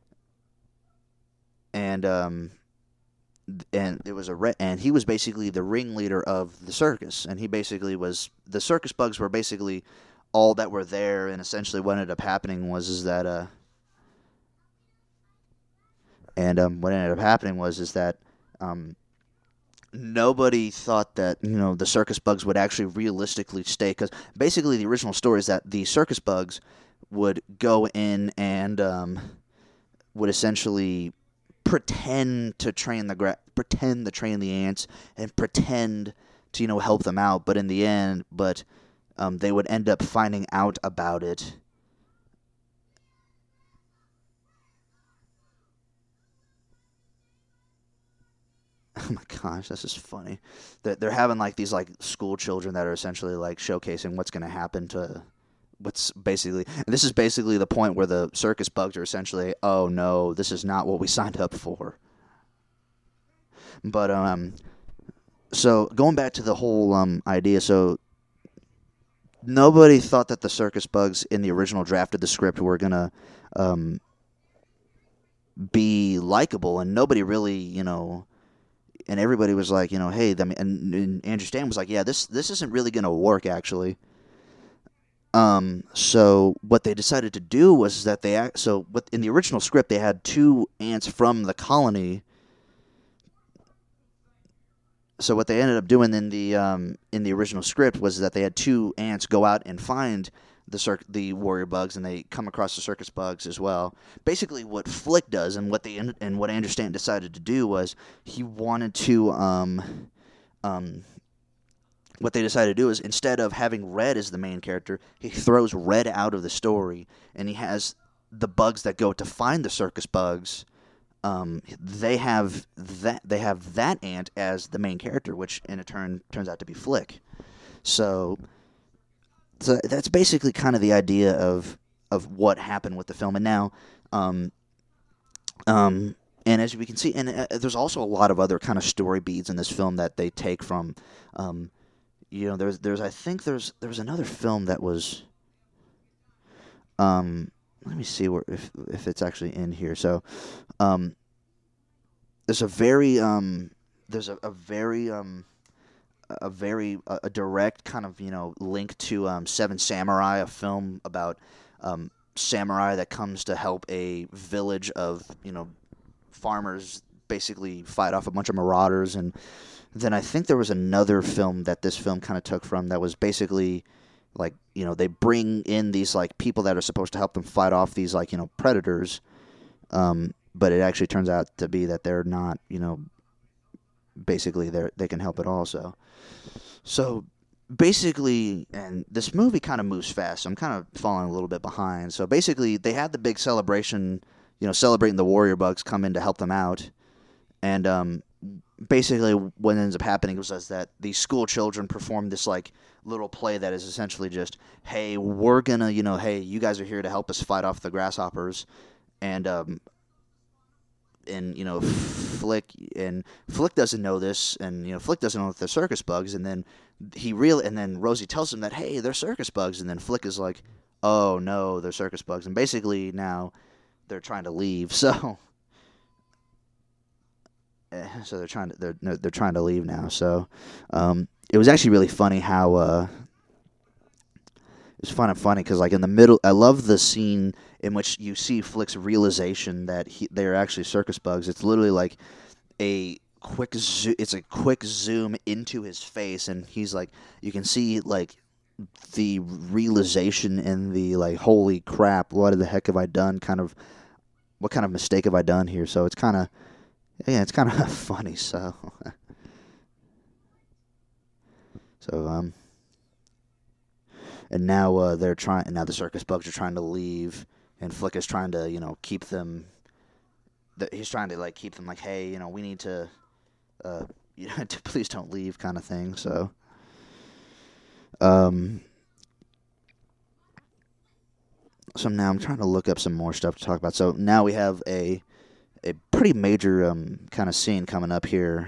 and um and it was a red, and he was basically the ringleader of the circus, and he basically was the circus bugs were basically all that were there. And essentially what ended up happening was is that uh and um what ended up happening was is that um nobody thought that you know the circus bugs would actually realistically stay, because basically the original story is that the circus bugs would go in and um would essentially pretend to train the gra- pretend to train the ants and pretend to you know help them out, but in the end, but um, they would end up finding out about it. Oh my gosh, this is funny. They're, they're having like these like school children that are essentially like showcasing what's going to happen to what's basically, and this is basically the point where the circus bugs are essentially, oh no, this is not what we signed up for. But um, so going back to the whole um idea, so nobody thought that the circus bugs in the original draft of the script were gonna um be likable, and nobody really, you know, and everybody was like, you know, hey, I mean, and, and Andrew Stanton was like, yeah, this this isn't really gonna work actually. Um, so what they decided to do was that they act, so what in the original script they had two ants from the colony. So what they ended up doing in the um, in the original script was that they had two ants go out and find the cir- the warrior bugs, and they come across the circus bugs as well. Basically, what Flick does, and what they and what I understand decided to do was he wanted to um, um, what they decided to do is instead of having Red as the main character, he throws Red out of the story, and he has the bugs that go to find the circus bugs. Um, they have that they have that ant as the main character, which in a turn turns out to be Flick. So, so that's basically kind of the idea of of what happened with the film. And now, um, um, and as we can see, and uh, there's also a lot of other kind of story beats in this film that they take from. Um, You know, there's, there's, I think there's, there was another film that was, um, let me see where, if, if it's actually in here. So, um, there's a very, um, there's a, a very, um, a very, a, a direct kind of, you know, link to, um, Seven Samurai, a film about, um, samurai that comes to help a village of, you know, farmers basically fight off a bunch of marauders. And then I think there was another film that this film kind of took from that was basically like, you know, they bring in these like people that are supposed to help them fight off these like, you know, predators. Um, but it actually turns out to be that they're not, you know, basically they they can help at all. So, so basically, and this movie kind of moves fast. So I'm kind of falling a little bit behind. So basically they had the big celebration, you know, celebrating the warrior bugs come in to help them out. And, um, basically what ends up happening was is that these school children perform this like little play that is essentially just, hey, we're gonna, you know, hey, you guys are here to help us fight off the grasshoppers, and um and you know Flick and Flick doesn't know this, and you know Flick doesn't know that they're circus bugs, and then he real and then Rosie tells him that, hey, they're circus bugs, and then Flick is like, oh no, they're circus bugs, and basically now they're trying to leave. So So they're trying to they're no, they're trying to leave now. So um, it was actually really funny how uh, it was fun and funny because like in the middle, I love the scene in which you see Flick's realization that he, they're actually circus bugs. It's literally like a quick zo- it's a quick zoom into his face, and he's like, you can see like the realization and the like, holy crap, what the heck have I done? Kind of what kind of mistake have I done here? So it's kind of Yeah, it's kind of funny. So, so um, and now uh, they're trying. Now the circus bugs are trying to leave, and Flick is trying to, you know, keep them. The, he's trying to like keep them like, hey, you know, we need to, uh, you know, to please don't leave, kind of thing. So, um, so now I'm trying to look up some more stuff to talk about. So now we have a. a pretty major um, kind of scene coming up here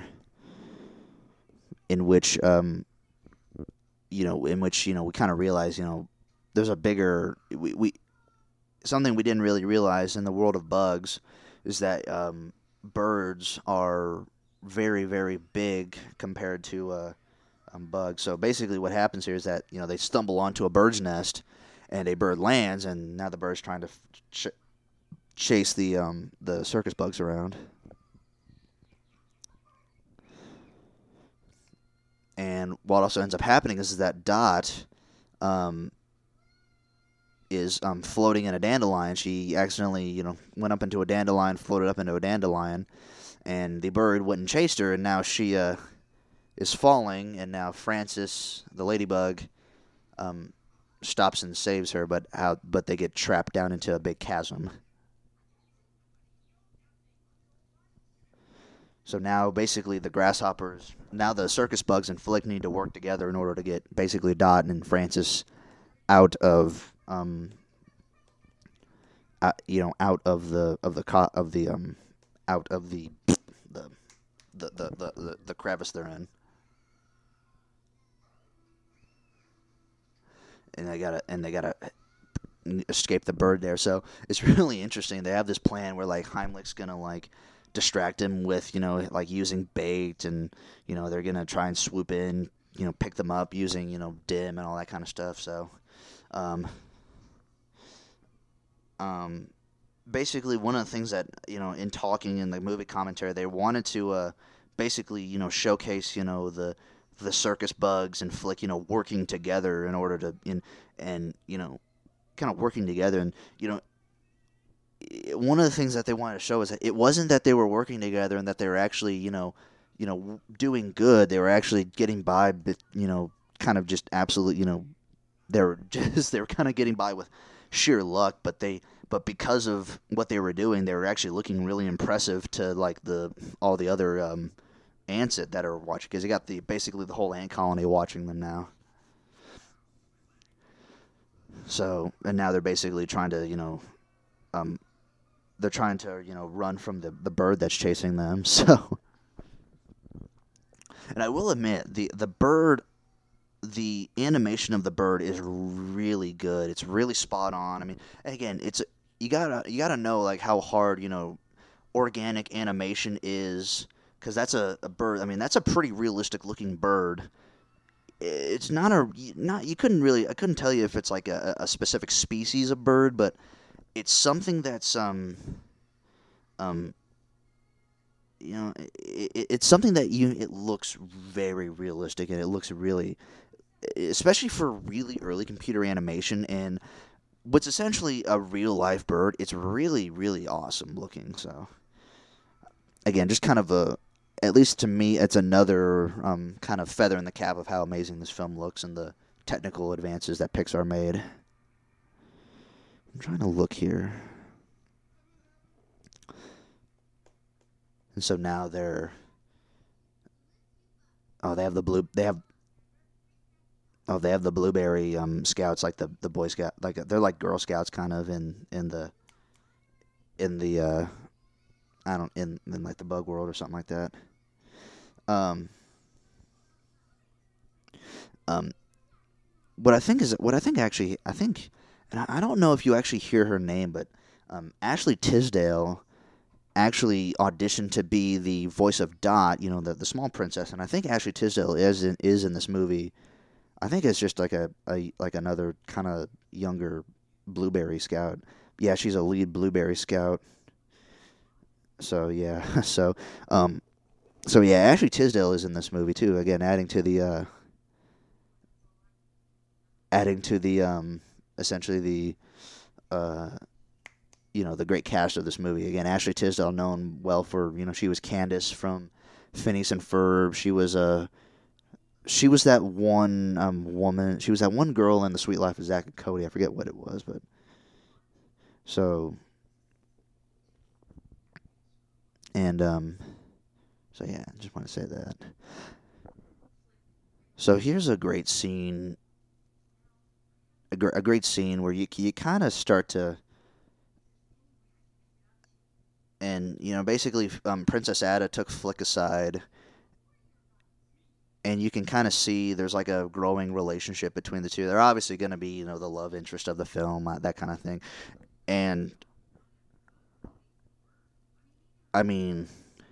in which, um, you know, in which, you know, we kind of realize, you know, there's a bigger, we, we something we didn't really realize in the world of bugs is that um, birds are very, very big compared to uh, um, bugs. So basically what happens here is that, you know, they stumble onto a bird's nest and a bird lands, and now the bird's trying to ch- chase the um the circus bugs around. And what also ends up happening is that Dot um is um floating in a dandelion. She accidentally, you know, went up into a dandelion, floated up into a dandelion, and the bird went and chased her, and now she uh is falling, and now Francis, the ladybug, um stops and saves her, but out but they get trapped down into a big chasm. So now, basically, the grasshoppers, now the circus bugs and Flick need to work together in order to get basically Dot and Francis out of, um, uh, you know, out of the of the co- of the um, out of the the the the the, the, the crevice they're in. And they gotta and they gotta escape the bird there. So it's really interesting. They have this plan where like Heimlich's gonna like distract him with, you know, like using bait, and you know they're gonna try and swoop in, you know, pick them up using, you know, dim and all that kind of stuff. So Um, um, basically, one of the things that, you know, in talking in the movie commentary, they wanted to uh, basically, you know, showcase, you know, the the circus bugs and Flick, you know, working together in order to, in, and, you know, kind of working together. And, you know, one of the things that they wanted to show is that it wasn't that they were working together and that they were actually, you know, you know, doing good. They were actually getting by, you know, kind of just absolute, you know, they were just, they were kind of getting by with sheer luck, but they, but because of what they were doing, they were actually looking really impressive to, like, the, all the other, um, ants that are watching, because you got the, basically the whole ant colony watching them now. So, and now they're basically trying to, you know, um, they're trying to, you know, run from the, the bird that's chasing them, so. And I will admit, the, the bird, the animation of the bird is really good. It's really spot on. I mean, again, it's, you gotta, you gotta know, like, how hard, you know, organic animation is, because that's a, a bird, I mean, that's a pretty realistic looking bird. It's not a, not, you couldn't really, I couldn't tell you if it's like a, a specific species of bird, but it's something that's, um, um, you know, it, it's something that you, it looks very realistic, and it looks really, especially for really early computer animation, and what's essentially a real life bird, it's really, really awesome looking, so. Again, just kind of a, at least to me, it's another um, kind of feather in the cap of how amazing this film looks and the technical advances that Pixar made. I'm trying to look here. And so now they're, oh, they have the blue, they have, oh, they have the blueberry um, scouts, like the, the Boy Scout, like they're like Girl Scouts kind of in, in the, in the, uh, I don't, in, in like the bug world or something like that. Um, um, what I think is, what I think actually, I think, and I, I don't know if you actually hear her name, but um, Ashley Tisdale actually auditioned to be the voice of Dot, you know, the the small princess, and I think Ashley Tisdale is in, is in this movie. I think it's just like a, a like another kind of younger Blueberry Scout. Yeah, she's a lead Blueberry Scout. So yeah, so um, so yeah, Ashley Tisdale is in this movie too. Again, adding to the uh, adding to the um, essentially the uh, you know, the great cast of this movie. Again, Ashley Tisdale, known well for, you know, she was Candace from Phineas and Ferb. She was a uh, she was that one um, woman. She was that one girl in The Suite Life of Zack and Cody. I forget what it was, but so. And, um, so yeah, I just want to say that. So here's a great scene, a, gr- a great scene where you you kind of start to, and, you know, basically um, Princess Ada took Flick aside, and you can kind of see there's like a growing relationship between the two. They're obviously going to be, you know, the love interest of the film, uh, that kind of thing. And, I mean...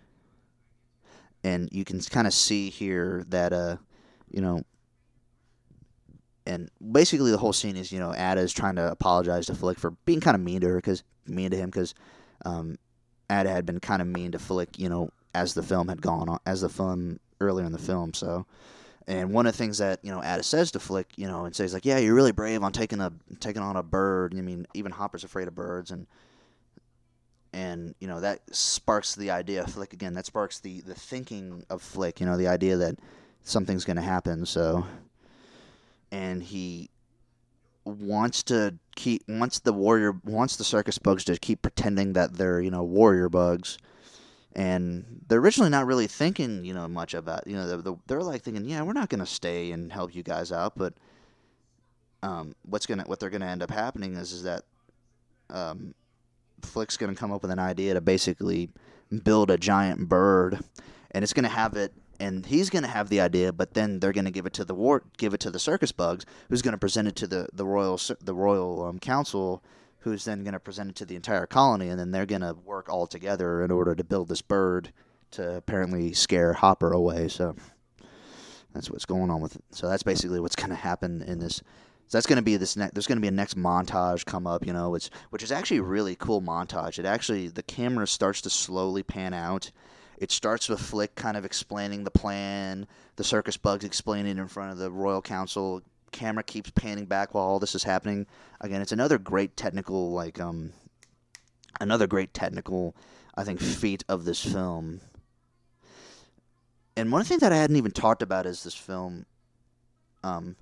And you can kind of see here that, uh, you know, and basically the whole scene is, you know, Ada is trying to apologize to Flick for being kind of mean to her, because mean to him, because um, Ada had been kind of mean to Flick, you know, as the film had gone on, as the film earlier in the film. So, and one of the things that, you know, Ada says to Flick, you know, and says like, yeah, you're really brave on taking a taking on a bird. I mean, even Hopper's afraid of birds, and. And, you know, that sparks the idea of Flick again. That sparks the, the thinking of Flick, you know, the idea that something's going to happen. So, and he wants to keep, wants the warrior, wants the circus bugs to keep pretending that they're, you know, warrior bugs. And they're originally not really thinking, you know, much about, you know, they're, they're like thinking, yeah, we're not going to stay and help you guys out. But um, what's going to, what they're going to end up happening is, is that, um, Flick's going to come up with an idea to basically build a giant bird, and it's going to have it, and he's going to have the idea, but then they're going to give it to the war, give it to the circus bugs, who's going to present it to the the royal the royal um, council, who's then going to present it to the entire colony, and then they're going to work all together in order to build this bird to apparently scare Hopper away. So that's what's going on with it. So that's basically what's going to happen in this So that's going to be this. Ne- there's going to be a next montage come up, you know, which which is actually a really cool montage. It actually the camera starts to slowly pan out. It starts with Flick kind of explaining the plan, the circus bugs explaining in front of the Royal Council. Camera keeps panning back while all this is happening. Again, it's another great technical, like um, another great technical, I think, feat of this film. And one thing that I hadn't even talked about is this film. Um,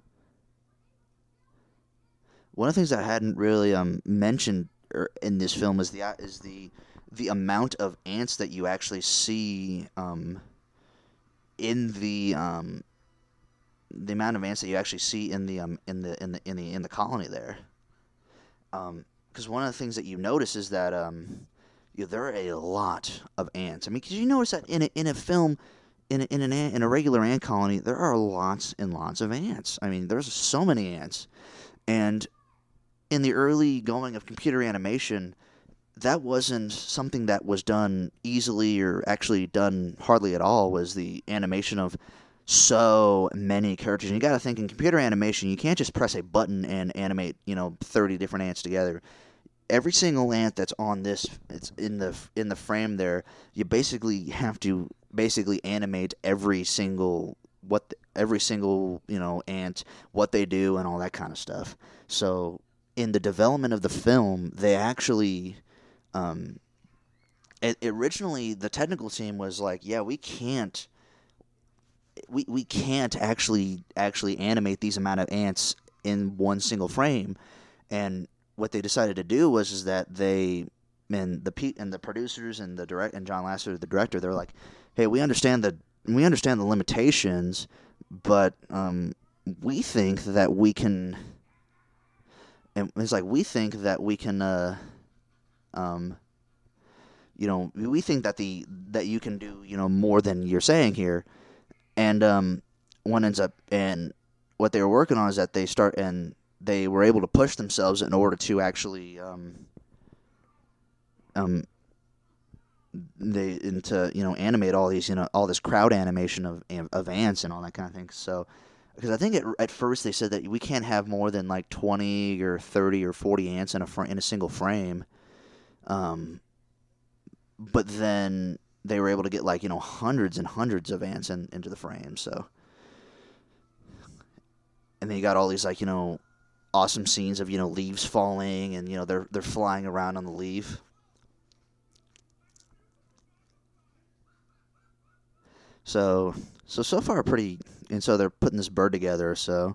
one of the things that I hadn't really um mentioned in this film is the is the the amount of ants that you actually see um in the um the amount of ants that you actually see in the um in the in the in the in the colony there. Um, because one of the things that you notice is that um, you know, there are a lot of ants. I mean, because you notice that in a, in a film. In a, in an ant, in a regular ant colony, there are lots and lots of ants. I mean, there's so many ants, and in the early going of computer animation, that wasn't something that was done easily or actually done hardly at all. Was the animation of so many characters? And you got to think in computer animation, you can't just press a button and animate, you know, thirty different ants together. Every single ant that's on this, it's in the in the frame there. You basically have to basically animate every single what the, every single you know ant, what they do, and all that kind of stuff. So in the development of the film, they actually, um, it, originally the technical team was like, yeah, we can't, we we can't actually actually animate these amount of ants in one single frame, and what they decided to do was is that they and the Pete and the producers and the direct and John Lasseter, the director, they're like, hey, we understand the we understand the limitations, but um, we think that we can. And it's like we think that we can, uh, um, you know, we think that the that you can do, you know, more than you're saying here, and um, one ends up and what they were working on is that they start and they were able to push themselves in order to actually um, um, they into you know animate all these you know all this crowd animation of of ants and all that kind of thing. So because I think at, at first they said that we can't have more than like twenty or thirty or forty ants in a fr- in a single frame, um, but then they were able to get like you know hundreds and hundreds of ants in, into the frame. So and then you got all these like you know awesome scenes of you know leaves falling and you know they're they're flying around on the leaf. So, so so far pretty, and so they're putting this bird together. So,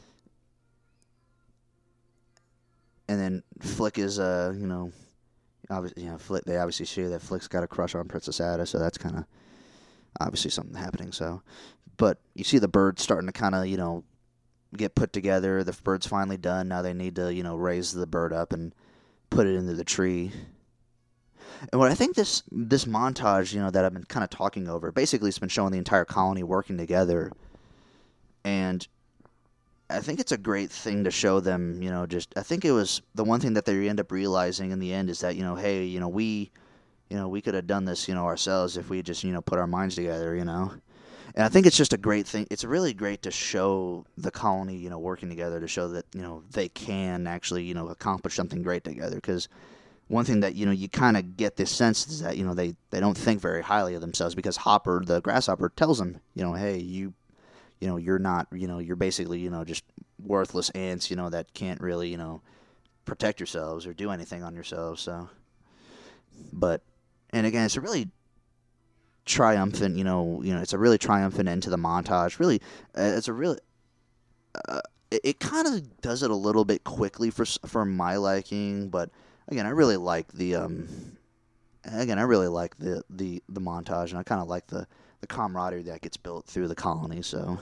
and then Flick is, uh, you know, obviously, you know, Flick. They obviously see that Flick's got a crush on Princess Ada, so that's kind of obviously something happening. So, but you see the bird starting to kind of, you know, get put together. The bird's finally done. Now they need to, you know, raise the bird up and put it into the tree. And what I think this this montage, you know, that I've been kind of talking over, basically it's been showing the entire colony working together. And I think it's a great thing to show them, you know, just, I think it was the one thing that they end up realizing in the end is that, you know, hey, you know, we, you know, we could have done this, you know, ourselves if we just, you know, put our minds together, you know. And I think it's just a great thing. It's really great to show the colony, you know, working together to show that, you know, they can actually, you know, accomplish something great together. Because one thing that, you know, you kind of get this sense is that, you know, they, they don't think very highly of themselves because Hopper, the grasshopper, tells them, you know, hey, you, you know, you're not, you know, you're basically, you know, just worthless ants, you know, that can't really, you know, protect yourselves or do anything on yourselves. So, but, and again, it's a really triumphant, you know, you know, it's a really triumphant end to the montage. Really, uh, it's a really, uh, it, it kind of does it a little bit quickly for for my liking, but again, I really like the, um, again, I really like the the, the montage, and I kind of like the, the camaraderie that gets built through the colony. So,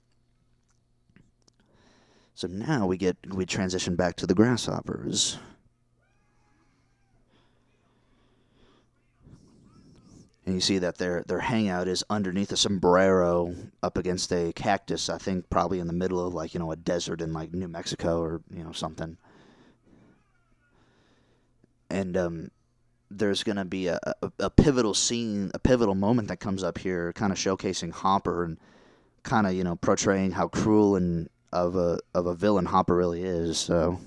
so now we get we transition back to the grasshoppers. And you see that their their hangout is underneath a sombrero up against a cactus, I think probably in the middle of like, you know, a desert in like New Mexico or, you know, something. And um, there's going to be a, a, a pivotal scene, a pivotal moment that comes up here kind of showcasing Hopper and kind of, you know, portraying how cruel and of a of a villain Hopper really is. So,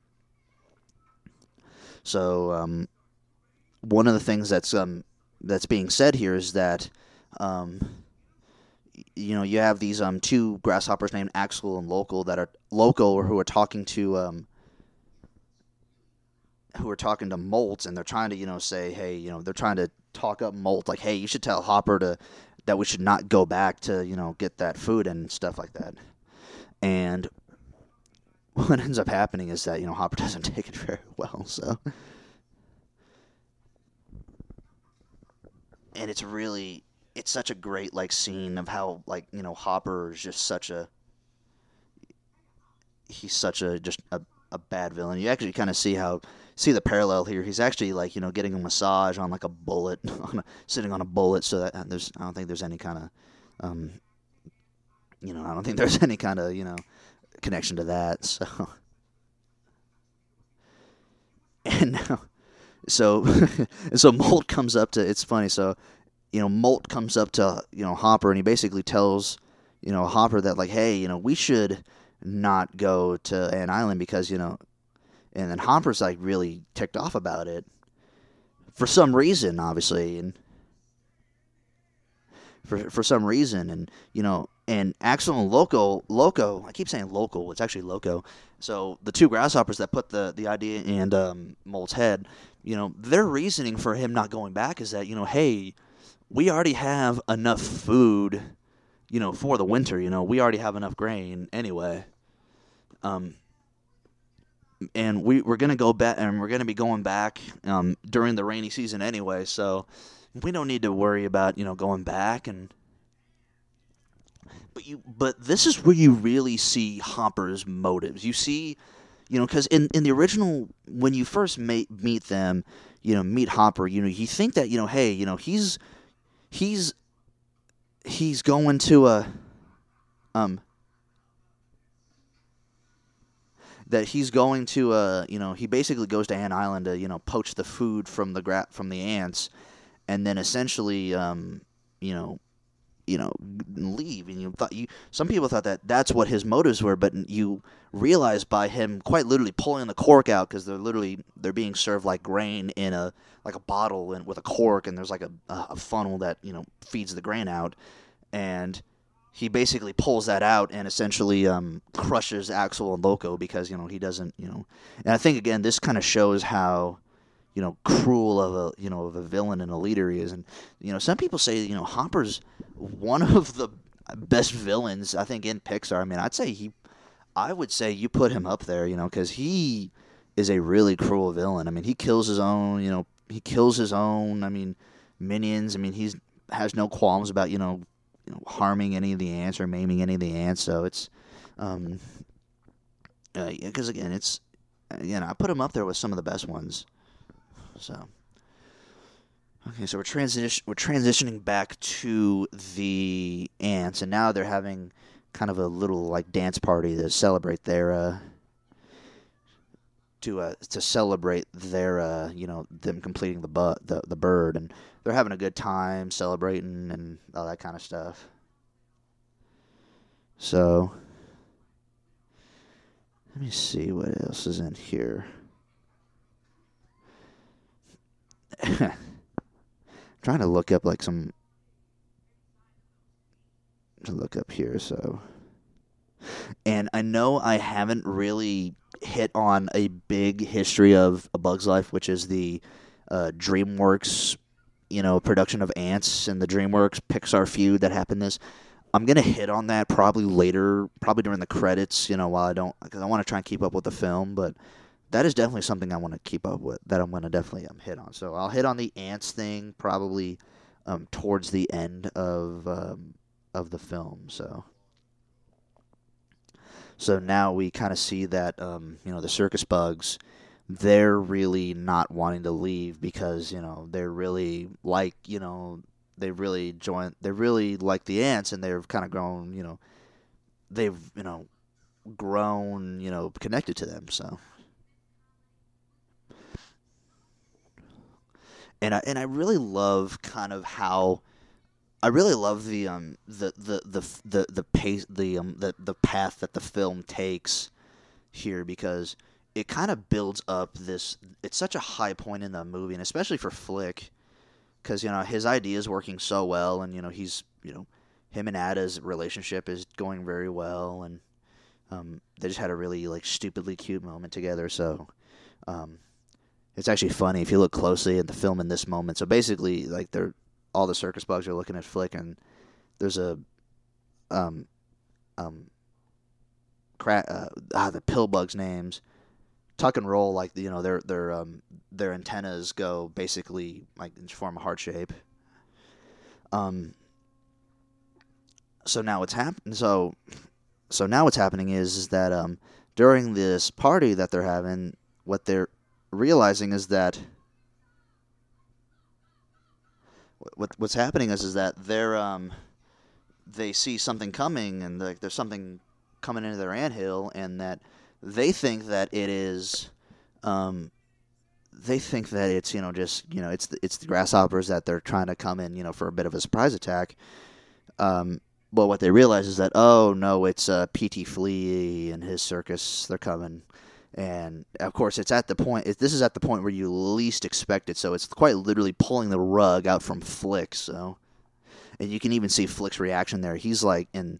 so um, one of the things that's um that's being said here is that um, you know, you have these um two grasshoppers named Axel and Local that are Local who are talking to um who are talking to Molt, and they're trying to, you know, say, hey, you know, they're trying to talk up Molt, like, hey, you should tell Hopper to that we should not go back to, you know, get that food and stuff like that. And what ends up happening is that, you know, Hopper doesn't take it very well, so. And it's really, it's such a great, like, scene of how, like, you know, Hopper is just such a, he's such a, just a, a bad villain. You actually kind of see how, see the parallel here. He's actually, like, you know, getting a massage on, like, a bullet, on a, sitting on a bullet, so that there's, I don't think there's any kind of, um, you know, I don't think there's any kind of, you know, connection to that, so. And now, so, so Molt comes up to, it's funny, so, you know, Molt comes up to, you know, Hopper, and he basically tells, you know, Hopper that, like, hey, you know, we should not go to Ant Island because, you know, and then Hopper's, like, really ticked off about it for some reason, obviously, and for for some reason, and, you know, and Axel and Loco, Loco, I keep saying Local, it's actually Loco, so the two grasshoppers that put the, the idea in um, Molt's head, you know, their reasoning for him not going back is that, you know, hey, we already have enough food, you know, for the winter, you know, we already have enough grain anyway, um, and we, we're going to go back, and we're going to be going back um, during the rainy season anyway, so we don't need to worry about, you know, going back, and But you, but this is where you really see Hopper's motives. You see, you know, because in, in the original, when you first meet meet them, you know, meet Hopper, you know, you think that, you know, hey, you know, he's he's he's going to a um that he's going to a you know he basically goes to Ant Island to, you know, poach the food from the gra- from the ants, and then essentially um you know. you know, leave. And you thought you, some people thought that that's what his motives were, but you realize by him quite literally pulling the cork out, because they're literally, they're being served like grain in a, like a bottle and with a cork, and there's like a, a funnel that, you know, feeds the grain out. And he basically pulls that out and essentially um, crushes Axel and Loco because, you know, he doesn't, you know, and I think, again, this kind of shows how, you know, cruel of a, you know, of a villain and a leader he is. And, you know, some people say, you know, Hopper's one of the best villains, I think, in Pixar. I mean, I'd say he, I would say you put him up there, you know, because he is a really cruel villain. I mean, he kills his own, you know, he kills his own, I mean, minions. I mean, he's has no qualms about, you know, you know, harming any of the ants or maiming any of the ants. So it's, um, because, uh, again, it's, again, I put him up there with some of the best ones. So, okay, so we're transition we're transitioning back to the ants, and now they're having kind of a little like dance party to celebrate their uh to uh to celebrate their uh you know them completing the bu- the the bird, and they're having a good time celebrating and all that kind of stuff. So, let me see what else is in here. Trying to look up like some to look up here, so and I know I haven't really hit on a big history of A Bug's Life, which is the uh, DreamWorks, you know, production of Ants and the DreamWorks Pixar feud that happened. This I'm gonna hit on that probably later, probably during the credits, you know, while I don't, because I want to try and keep up with the film, but that is definitely something I want to keep up with, that I'm going to definitely um, hit on. So I'll hit on the ants thing probably um, towards the end of um, of the film. So so now we kind of see that, um, you know, the circus bugs, they're really not wanting to leave because, you know, they're really like, you know, they really join, they really like the ants, and they've kind of grown, you know, they've, you know, grown, you know, connected to them, so. And I and I really love kind of how I really love the um the the the the the pace the um the the path that the film takes here, because it kind of builds up this. It's such a high point in the movie, and especially for Flick, because you know his idea is working so well, and you know he's you know him and Ada's relationship is going very well, and um they just had a really like stupidly cute moment together. So um it's actually funny if you look closely at the film in this moment. So basically, like they're all the circus bugs are looking at Flick, and there's a um um cra- uh, ah, the pill bugs names tuck and roll, like you know their their um their antennas go basically like in form a heart shape. Um. So now what's happening? So so now what's happening is is that um during this party that they're having, what they're realizing is that what what's happening is is that they're um they see something coming, and like there's something coming into their anthill, and that they think that it is um they think that it's you know just you know it's the, it's the grasshoppers that they're trying to come in you know for a bit of a surprise attack. Um, but what they realize is that, oh no, it's uh, P T Flea and his circus. They're coming, and of course it's at the point. It, this is at the point where you least expect it. So it's quite literally pulling the rug out from Flick. So, and you can even see Flick's reaction there. He's like, and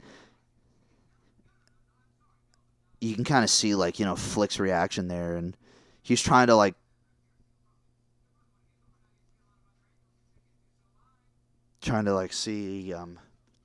you can kind of see like you know Flick's reaction there, and he's trying to like trying to like see um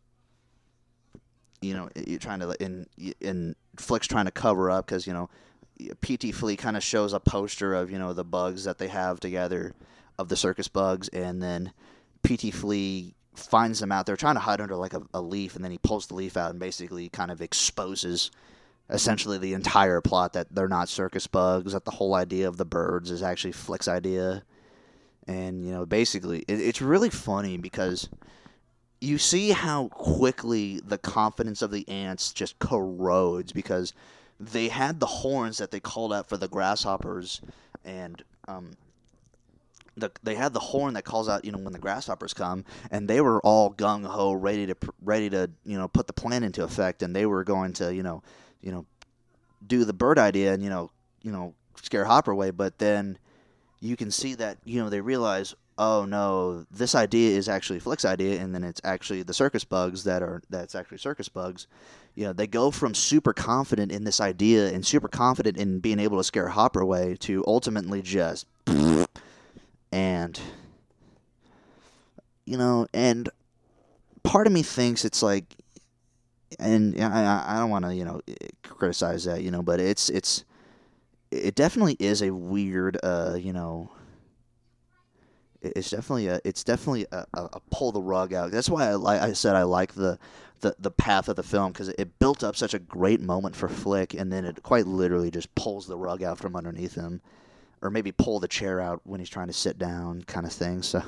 you know you're trying to in in Flick's trying to cover up, because you know P T Flea kind of shows a poster of you know the bugs that they have together, of the circus bugs, and then P T Flea finds them out there trying to hide under like a, a leaf, and then he pulls the leaf out and basically kind of exposes essentially the entire plot, that they're not circus bugs, that the whole idea of the birds is actually Flick's idea. And you know basically it, it's really funny because you see how quickly the confidence of the ants just corrodes, because they had the horns that they called out for the grasshoppers, and um, the, they had the horn that calls out, you know, when the grasshoppers come, and they were all gung ho, ready to ready to you know put the plan into effect, and they were going to you know you know do the bird idea and you know you know scare Hopper away, but then you can see that you know they realize, oh no, this idea is actually Flick's idea, and then it's actually the circus bugs that are that's actually circus bugs. You know, they go from super confident in this idea and super confident in being able to scare Hopper away to ultimately just and you know, and part of me thinks it's like, and I I don't want to you know criticize that you know, but it's it's it definitely is a weird uh you know. It's definitely a it's definitely a, a, a pull the rug out. That's why I like I said I like the, the, the path of the film, because it built up such a great moment for Flick, and then it quite literally just pulls the rug out from underneath him, or maybe pull the chair out when he's trying to sit down, kind of thing. So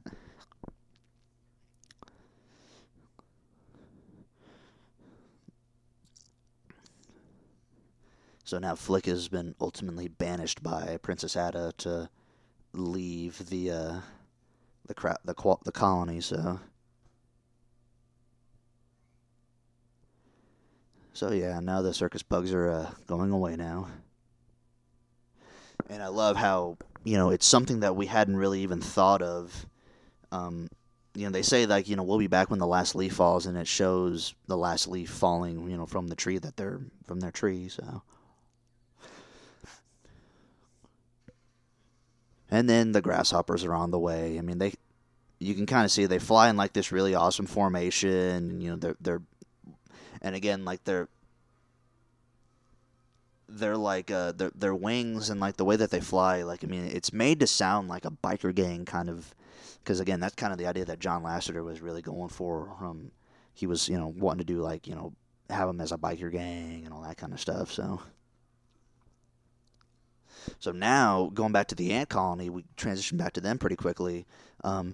so now Flick has been ultimately banished by Princess Ada to leave the uh, the cra- the qual- the colony. So so yeah, now the circus bugs are uh, going away now, and I love how you know it's something that we hadn't really even thought of. Um, you know, they say like you know we'll be back when the last leaf falls, and it shows the last leaf falling you know from the tree that they're from their tree. So. And then the grasshoppers are on the way. I mean, they, you can kind of see they fly in like this really awesome formation. And, you know, they're they're, and again like they're, they're like uh their their wings and like the way that they fly. Like I mean, it's made to sound like a biker gang kind of, because again that's kind of the idea that John Lasseter was really going for. Um, he was you know wanting to do like you know have them as a biker gang and all that kind of stuff. So. So now, going back to the ant colony, we transition back to them pretty quickly. Um,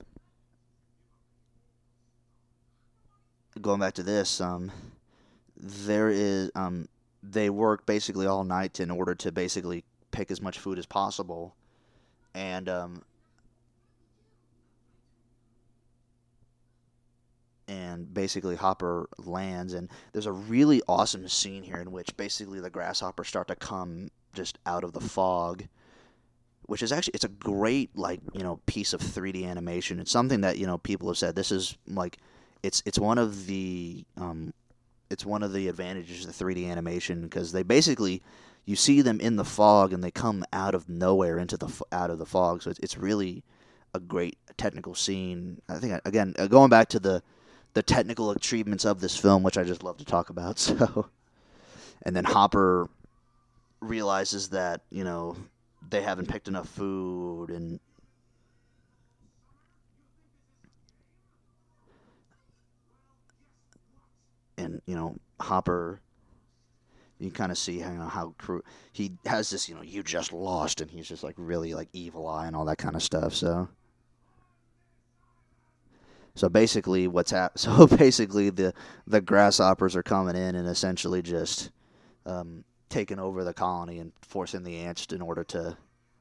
going back to this, um, there is um, they work basically all night in order to basically pick as much food as possible, and um, and basically Hopper lands, and there's a really awesome scene here in which basically the grasshoppers start to come just out of the fog, which is actually, it's a great, like, you know, piece of three D animation. It's something that, you know, people have said this is like, it's it's one of the um, it's one of the advantages of the three D animation, because they basically, you see them in the fog and they come out of nowhere into the out of the fog. So it's it's really a great technical scene. I think, again, going back to the the technical achievements of this film, which I just love to talk about. So, and then Hopper realizes that, you know, they haven't picked enough food, and and you know, Hopper, you kind of see how, you know, how crew, he has this, you know, you just lost, and he's just like really like evil eye and all that kind of stuff. So so basically what's hap- so basically the the grasshoppers are coming in and essentially just um, taking over the colony and forcing the ants in order to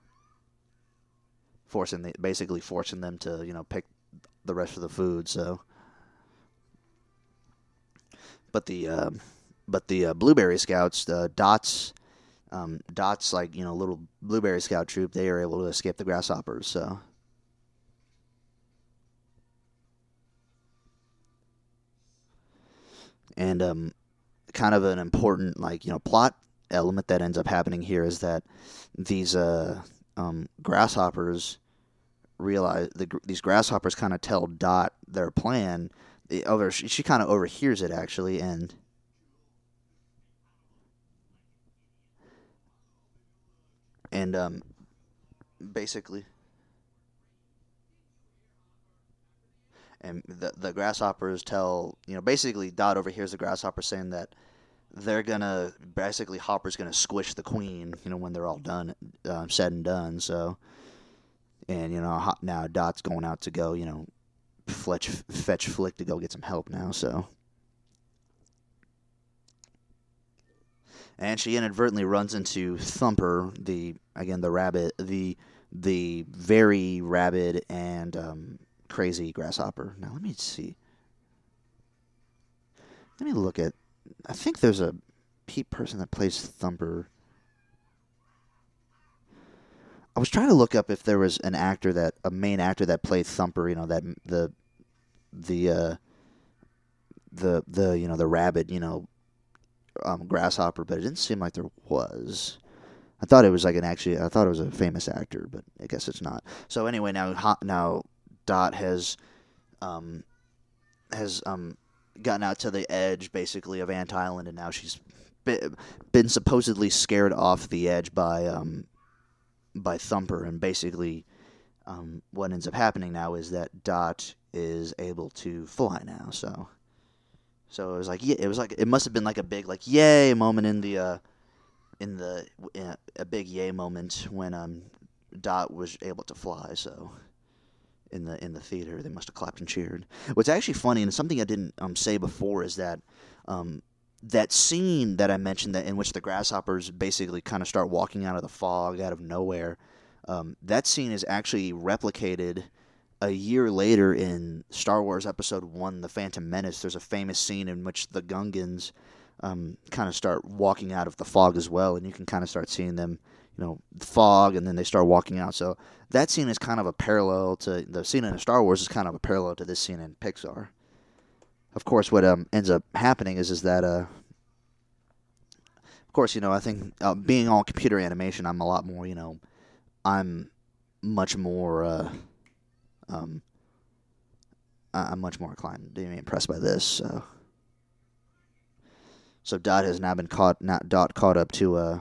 forcing the basically forcing them to, you know, pick the rest of the food. So but the um, but the uh, blueberry scouts, the dots um, dots like, you know, little blueberry scout troop, they are able to escape the grasshoppers. So and um, kind of an important, like, you know, plot element that ends up happening here is that these uh, um, grasshoppers realize the, these grasshoppers kind of tell Dot their plan. The over she, she kind of overhears it actually, and and um, basically, and the the grasshoppers tell, you know, basically Dot overhears the grasshoppers saying that they're gonna basically Hopper's gonna squish the queen, you know, when they're all done, um, said and done. So, and you know, now Dot's going out to go, you know, fetch fetch Flick to go get some help now. So, and she inadvertently runs into Thumper, the again the rabbit, the the very rabid and um, crazy grasshopper. Now let me see. Let me look at. I think there's a Pete person that plays Thumper. I was trying to look up if there was an actor that a main actor that played Thumper. You know, that the the uh, the the you know the rabid, you know, um, grasshopper, but it didn't seem like there was. I thought it was like an actually. I thought it was a famous actor, but I guess it's not. So anyway, now now Dot has um has um gotten out to the edge basically of Ant Island, and now she's been, been supposedly scared off the edge by um by Thumper, and basically um what ends up happening now is that Dot is able to fly now. So so it was like, yeah, it was like it must have been like a big like yay moment in the uh in the in a big yay moment when um Dot was able to fly. So in the in the theater, they must have clapped and cheered. What's actually funny, and something I didn't um, say before, is that um, that scene that I mentioned, that in which the grasshoppers basically kind of start walking out of the fog out of nowhere. Um, that scene is actually replicated a year later in Star Wars Episode One: The Phantom Menace. There's a famous scene in which the Gungans um, kind of start walking out of the fog as well, and you can kind of start seeing them, you know, fog, and then they start walking out. So that scene is kind of a parallel to the scene in Star Wars is kind of a parallel to this scene in Pixar. Of course, what um, ends up happening is is that uh, of course, you know, I think uh, being all computer animation, I'm a lot more, you know, I'm much more uh, um, I'm much more inclined to be impressed by this. So, so Dot has now been caught, not Dot caught up to uh,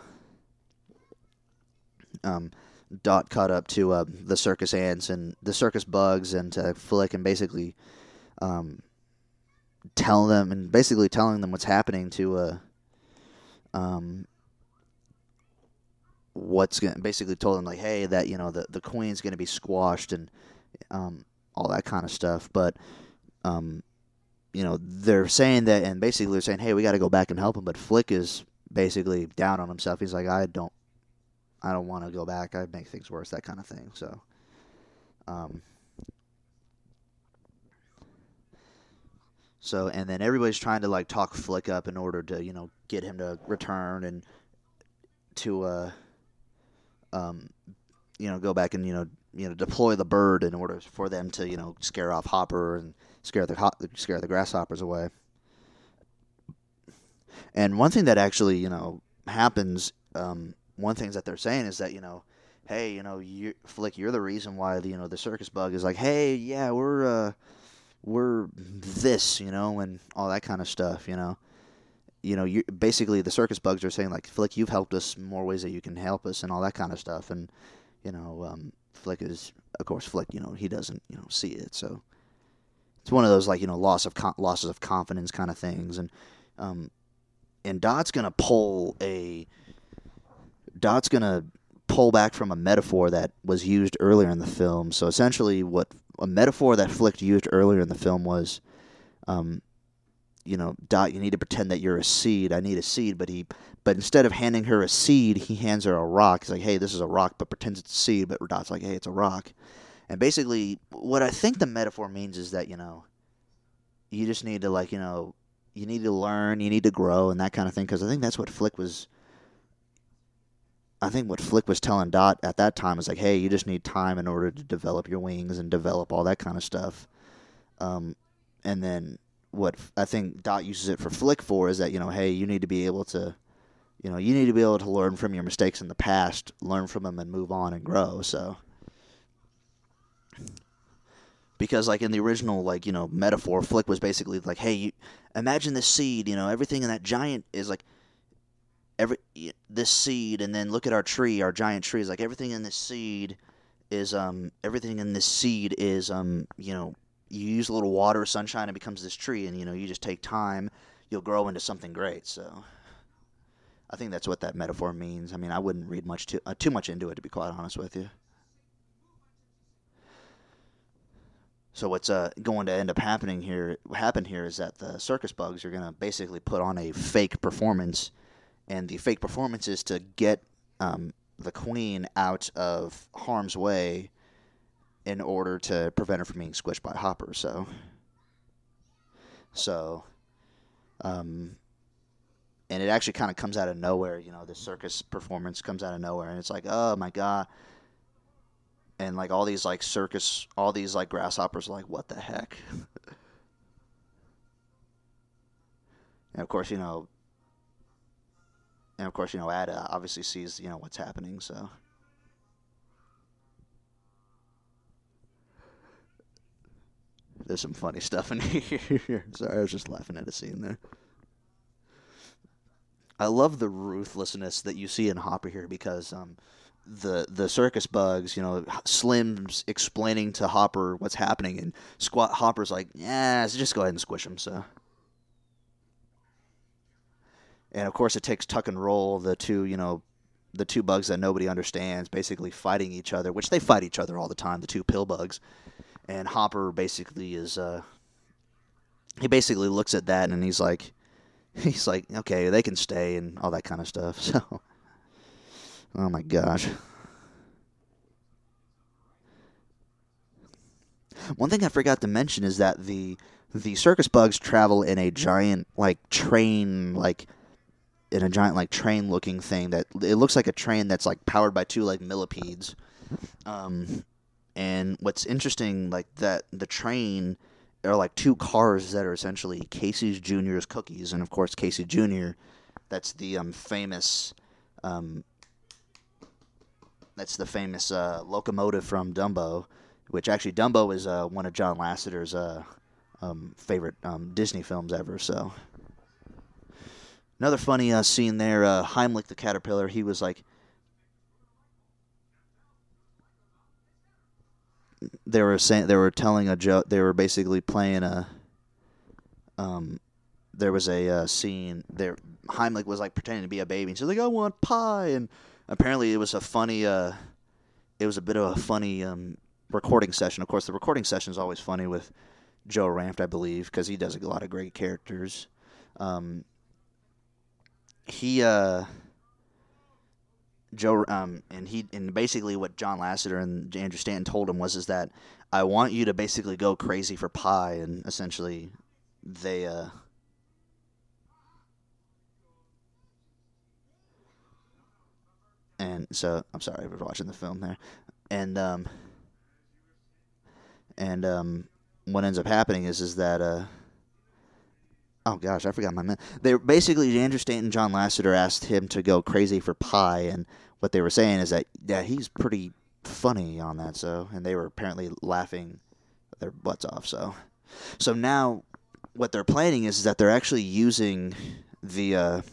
um. Dot caught up to uh, the circus ants and the circus bugs and to Flick, and basically um, tell them and basically telling them what's happening to uh, um, what's going basically told them like, hey, that, you know, the the queen's going to be squashed and um, all that kind of stuff. But um, you know, they're saying that, and basically they're saying, hey, we got to go back and help him. But Flick is basically down on himself. He's like, I don't. I don't want to go back. I'd make things worse, that kind of thing. So, um, So, and then everybody's trying to like talk Flick up in order to, you know, get him to return and to, uh, um, you know, go back and, you know, you know, deploy the bird in order for them to, you know, scare off Hopper and scare the ho- scare the grasshoppers away. And one thing that actually, you know, happens, um, one thing that they're saying is that, you know, hey, you know, you Flick, you're the reason why the, you know, the circus bug is like, hey, yeah, we're, uh, we're this, you know, and all that kind of stuff, you know. You know, you basically the circus bugs are saying like, Flick, you've helped us more ways that you can help us and all that kind of stuff. And, you know, um, Flick is, of course, Flick, you know, he doesn't, you know, see it. So it's one of those like, you know, loss of con- losses of confidence kind of things. And, um, and Dot's going to pull a, Dot's going to pull back from a metaphor that was used earlier in the film. So essentially what a metaphor that Flick used earlier in the film was, um, you know, Dot, you need to pretend that you're a seed. I need a seed, but he, but instead of handing her a seed, he hands her a rock. He's like, hey, this is a rock, but pretends it's a seed. But Dot's like, hey, it's a rock. And basically, what I think the metaphor means is that, you know, you just need to, like, you know, you need to learn, you need to grow, and that kind of thing. Because I think that's what Flick was. I think what Flick was telling Dot at that time is like, hey, you just need time in order to develop your wings and develop all that kind of stuff. Um, and then what I think Dot uses it for Flick for is that, you know, hey, you need to be able to, you know, you need to be able to learn from your mistakes in the past, learn from them and move on and grow. So, because like in the original, like, you know, metaphor, Flick was basically like, hey, you, imagine this seed, you know, everything in that giant is like, every, this seed, and then look at our tree, our giant tree is like, everything in this seed is, um, everything in this seed is, um, you know, you use a little water, sunshine, it becomes this tree, and, you know, you just take time, you'll grow into something great. So I think that's what that metaphor means. I mean, I wouldn't read much too, uh, too much into it, to be quite honest with you. So what's uh, going to end up happening here, happen here is that the circus bugs are going to basically put on a fake performance, and the fake performance is to get um, the queen out of harm's way in order to prevent her from being squished by Hopper. So, so, um, and it actually kind of comes out of nowhere. You know, the circus performance comes out of nowhere, and it's like, oh my god, and like all these like circus, all these like grasshoppers are like, what the heck? And of course, you know, and of course, you know, Ada obviously sees, you know, what's happening. So. There's some funny stuff in here. Sorry, I was just laughing at a scene there. I love the ruthlessness that you see in Hopper here because um, the the circus bugs, you know, Slim's explaining to Hopper what's happening, and Squat Hopper's like, yeah, just go ahead and squish him. So, and of course, it takes Tuck and Roll, the two, you know, the two bugs that nobody understands, basically fighting each other, which they fight each other all the time. The two pill bugs. And Hopper basically is, uh, he basically looks at that and he's like, he's like, okay, they can stay and all that kind of stuff. So, oh my gosh. One thing I forgot to mention is that the the circus bugs travel in a giant like train, like in a giant like train looking thing that it looks like a train that's like powered by two like millipedes. Um. And what's interesting, like that the train are like two cars that are essentially Casey's Junior's cookies, and of course Casey Junior, that's the um, famous, um, that's the famous uh, locomotive from Dumbo, which actually Dumbo is uh, one of John Lasseter's uh, um, favorite um, Disney films ever. So another funny uh, scene there, uh, Heimlich the caterpillar, he was like. They were saying they were telling a joke. They were basically playing a. Um, there was a uh, scene there. Heimlich was like pretending to be a baby. And she's like, "I want pie," and apparently it was a funny. Uh, it was a bit of a funny um, recording session. Of course, the recording session is always funny with Joe Ranft, I believe, because he does a lot of great characters. Um, he. Uh, Joe, um, and he, and basically what John Lasseter and Andrew Stanton told him was, is that I want you to basically go crazy for pie, and essentially, they uh, and so I'm sorry, I was watching the film there, and um, and um, what ends up happening is is that uh, oh gosh, I forgot my man. They basically Andrew Stanton and John Lasseter asked him to go crazy for Pi, and what they were saying is that yeah, he's pretty funny on that. So, and they were apparently laughing their butts off. So, so now what they're planning is, is that they're actually using the uh,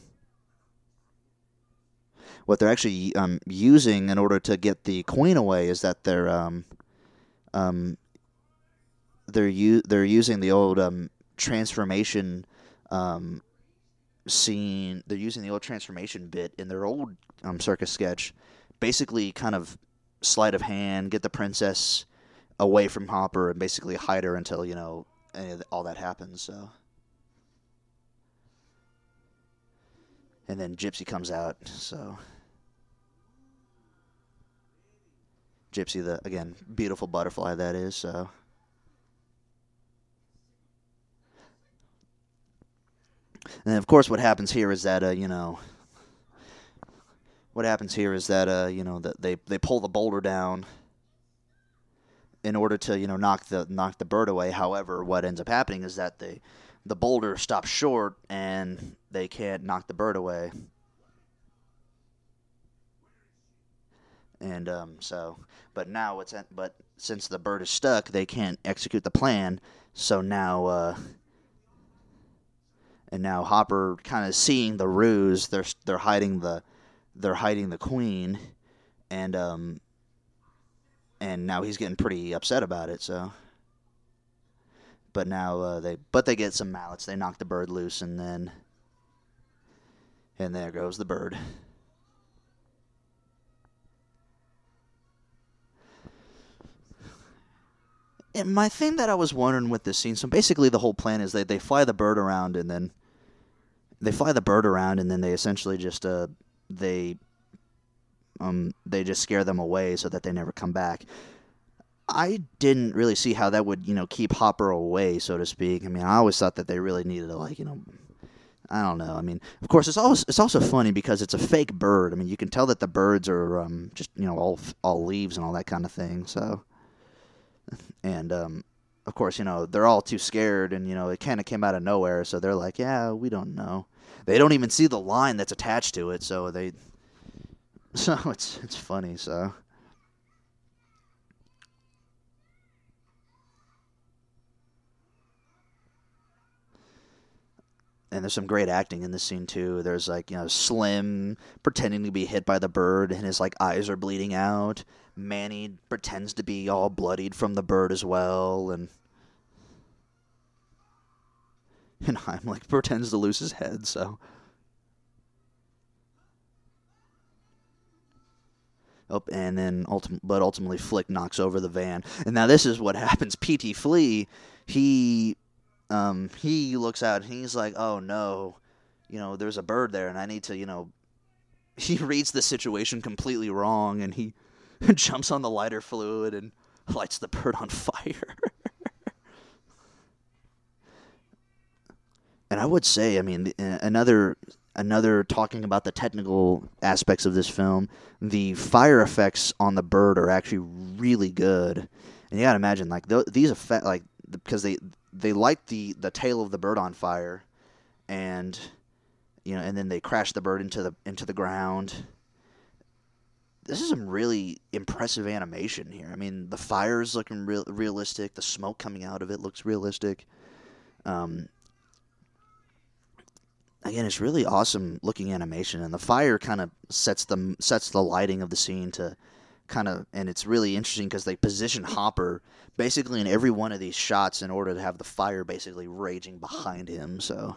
what they're actually um, using in order to get the queen away is that they're um, um, they're u- they're using the old um, transformation um, scene. They're using the old transformation bit in their old um, circus sketch, basically kind of sleight of hand, get the princess away from Hopper and basically hide her until you know any of the, all that happens. So, and then Gypsy comes out. So. Gypsy, the again beautiful butterfly that is. So, and of course, what happens here is that uh, you know, what happens here is that uh, you know that they they pull the boulder down in order to you know knock the knock the bird away. However, what ends up happening is that they the boulder stops short and they can't knock the bird away. And um, so, but now it's but since the bird is stuck, they can't execute the plan. So now, uh, and now Hopper kind of seeing the ruse. They're they're hiding the they're hiding the queen, and um, and now he's getting pretty upset about it. So, but now uh, they but they get some mallets. They knock the bird loose, and then and there goes the bird. And my thing that I was wondering with this scene, so basically the whole plan is they, they fly the bird around and then they fly the bird around and then they essentially just uh they um they just scare them away so that they never come back. I didn't really see how that would, you know, keep Hopper away, so to speak. I mean, I always thought that they really needed to, like, you know, I don't know. I mean, of course, it's always it's also funny because it's a fake bird. I mean, you can tell that the birds are um just, you know, all all leaves and all that kind of thing. So. And, um, of course, you know, they're all too scared, and, you know, it kind of came out of nowhere, so they're like, yeah, we don't know. They don't even see the line that's attached to it, so they... So it's it's funny, so... And there's some great acting in this scene, too. There's, like, you know, Slim pretending to be hit by the bird, and his, like, eyes are bleeding out. Manny pretends to be all bloodied from the bird as well, and... And Heimlich pretends to lose his head, so... Oh, and then, ultim- but ultimately Flick knocks over the van. And now this is what happens. P T Flea, he... Um, he looks out and he's like, oh no, you know, there's a bird there and I need to, you know, he reads the situation completely wrong and he jumps on the lighter fluid and lights the bird on fire. And I would say, I mean, another, another talking about the technical aspects of this film, the fire effects on the bird are actually really good. And you gotta imagine, like, th- these effects, like, because they, they light the, the tail of the bird on fire, and you know, and then they crash the bird into the into the ground. This is some really impressive animation here. I mean, the fire's looking real realistic. The smoke coming out of it looks realistic. Um, again, it's really awesome looking animation, and the fire kind of sets the sets the lighting of the scene to kind of, and it's really interesting because they position Hopper basically in every one of these shots in order to have the fire basically raging behind him. So,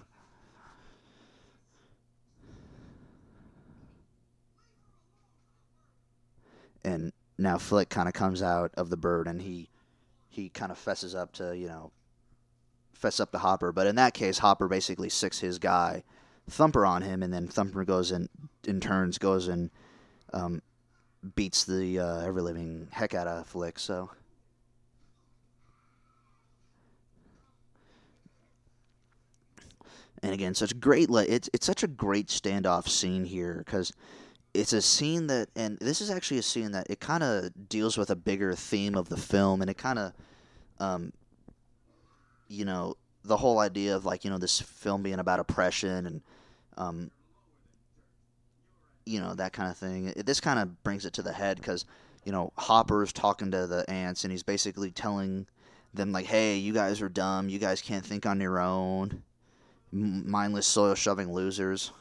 and now Flick kind of comes out of the bird and he he kind of fesses up to, you know, fess up to Hopper. But in that case, Hopper basically sicks his guy Thumper on him, and then Thumper goes and in turns goes and um, beats the uh, ever living heck out of Flick. So. And again, such great. Le- it's it's such a great standoff scene here because it's a scene that, and this is actually a scene that it kind of deals with a bigger theme of the film, and it kind of, um, you know, the whole idea of like you know this film being about oppression and, um, you know that kind of thing. It, this kind of brings it to the head because you know Hopper's talking to the ants, and he's basically telling them like, "Hey, you guys are dumb. You guys can't think on your own. M- mindless soil shoving losers."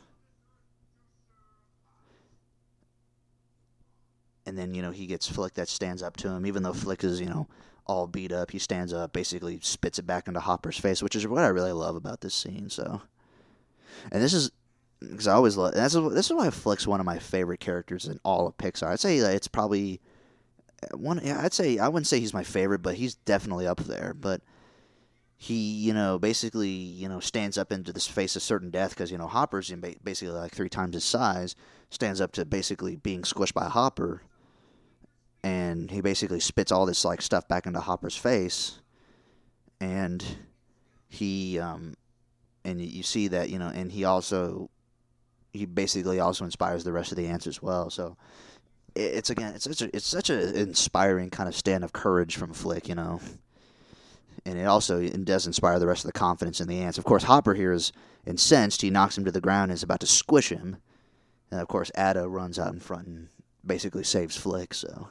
And then, you know, he gets Flick that stands up to him. Even though Flick is, you know, all beat up, he stands up, basically spits it back into Hopper's face, which is what I really love about this scene. So, and this is, because I always love, that's, this is why Flick's one of my favorite characters in all of Pixar. I'd say that it's probably one, I'd say, I wouldn't say he's my favorite, but he's definitely up there. But he, you know, basically, you know, stands up into the face of certain death because, you know, Hopper's basically like three times his size, stands up to basically being squished by Hopper. And he basically spits all this like stuff back into Hopper's face, and he um, and you see that you know, and he also he basically also inspires the rest of the ants as well. So it's again, it's such a it's such an inspiring kind of stand of courage from Flick, you know, and it also it does inspire the rest of the confidence in the ants. Of course, Hopper here is incensed. He knocks him to the ground and is about to squish him, and of course, Ada runs out in front and basically saves Flick. So.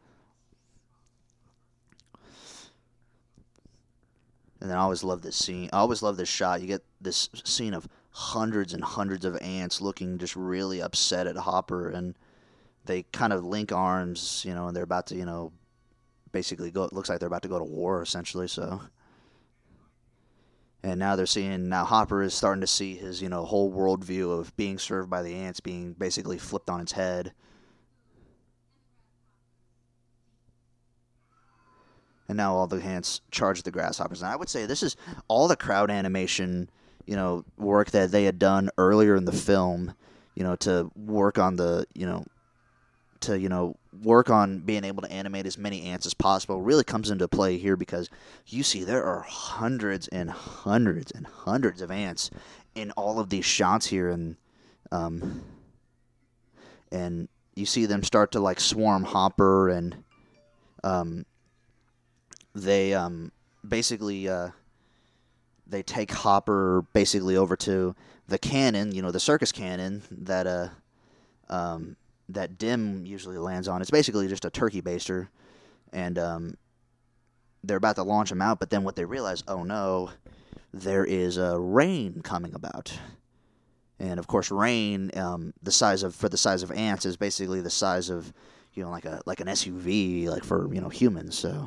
And then I always love this scene. I always love this shot. You get this scene of hundreds and hundreds of ants looking just really upset at Hopper, and they kind of link arms, you know, and they're about to, you know, basically go. It looks like they're about to go to war, essentially. So, and now they're seeing. Now Hopper is starting to see his, you know, whole worldview of being served by the ants being basically flipped on its head. And now all the ants charge the grasshoppers. And I would say this is all the crowd animation, you know, work that they had done earlier in the film, you know, to work on the, you know, to, you know, work on being able to animate as many ants as possible really comes into play here because you see there are hundreds and hundreds and hundreds of ants in all of these shots here. And, um, and you see them start to, like, swarm Hopper and, um, They um, basically uh, they take Hopper basically over to the cannon, you know, the circus cannon that uh, um, that Dim usually lands on. It's basically just a turkey baster, and um, they're about to launch him out. But then what they realize, oh no, there is a uh, rain coming about, and of course, rain, um, the size of for the size of ants is basically the size of, you know, like a like an S U V, like for you know humans. So.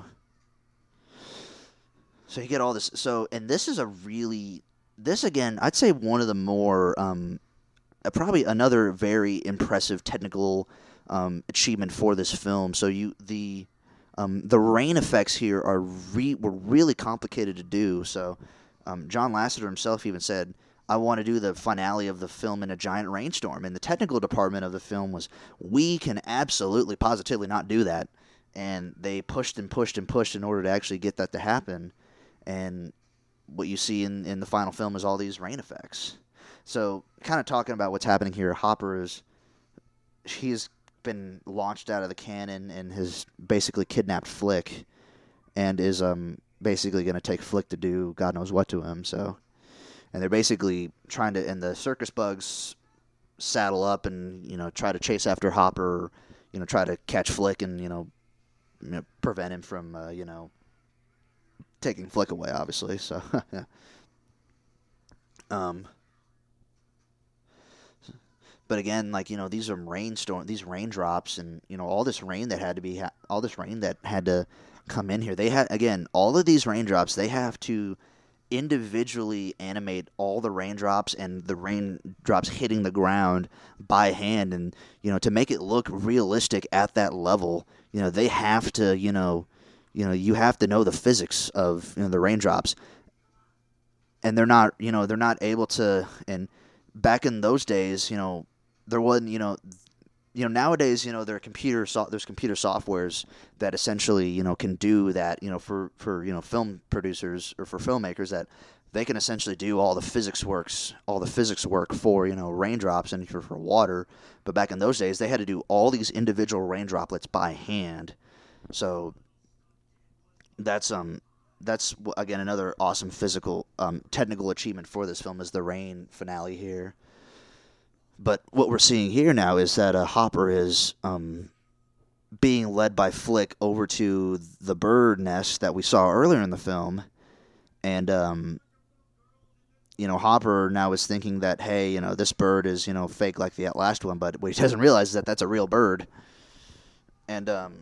So you get all this. So, and this is a really, this again, I'd say one of the more, um, uh, probably another very impressive technical um, achievement for this film. So you, the, um, the rain effects here are re- were really complicated to do. So um, John Lasseter himself even said, I want to do the finale of the film in a giant rainstorm. And the technical department of the film was, we can absolutely, positively not do that. And they pushed and pushed and pushed in order to actually get that to happen. And what you see in, in the final film is all these rain effects. So, kind of talking about what's happening here, Hopper is, he's been launched out of the cannon and has basically kidnapped Flick, and is um basically going to take Flick to do God knows what to him. So, and they're basically trying to, and the circus bugs saddle up and you know try to chase after Hopper, you know try to catch Flick and you know, you know prevent him from uh, you know. taking Flick away, obviously. So, yeah. Um, but again, like you know, these are rainstorm, these raindrops, and you know, all this rain that had to be, all this rain that had to come in here. They had again, all of these raindrops. They have to individually animate all the raindrops and the raindrops hitting the ground by hand, and you know, to make it look realistic at that level. You know, they have to, you know. You know, you have to know the physics of you know the raindrops, and they're not, you know, they're not able to. And back in those days, you know, there wasn't, you know, you know nowadays, you know, there are computer so, there's computer softwares that essentially, you know, can do that, you know, for for you know film producers or for filmmakers that they can essentially do all the physics works, all the physics work for, you know, raindrops and for, for water. But back in those days, they had to do all these individual rain droplets by hand. So that's um that's again another awesome physical um, technical achievement for this film is the rain finale here. But what we're seeing here now is that uh, Hopper is um, being led by Flick over to the bird nest that we saw earlier in the film, and um, you know, Hopper now is thinking that, hey, you know, this bird is, you know, fake like the last one, but what he doesn't realize is that that's a real bird, and um,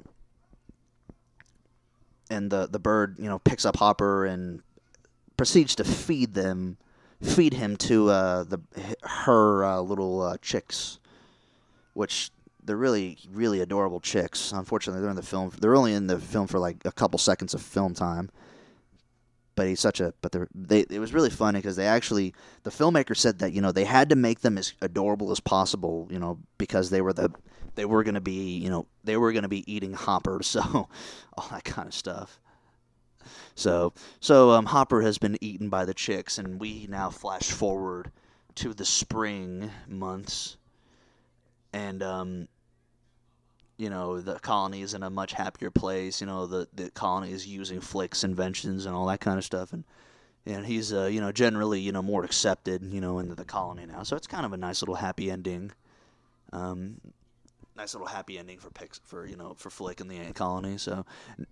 and the the bird, you know, picks up Hopper and proceeds to feed them. Feed him to uh, the her uh, little uh, chicks, which they're really really adorable chicks. Unfortunately, they're in the film. They're only in the film for like a couple seconds of film time. But he's such a. But they're, they. It was really funny because they actually the filmmaker said that, you know, they had to make them as adorable as possible, you know, because they were the they were going to be you know they were going to be eating Hopper, so all that kind of stuff. So, so um, Hopper has been eaten by the chicks, and we now flash forward to the spring months, and um, you know, the colony is in a much happier place. You know, the the colony is using Flick's inventions and all that kind of stuff, and and he's uh, you know, generally, you know, more accepted, you know, into the colony now. So it's kind of a nice little happy ending. Um, nice little happy ending for Pix for you know for Flick and the ant colony. So.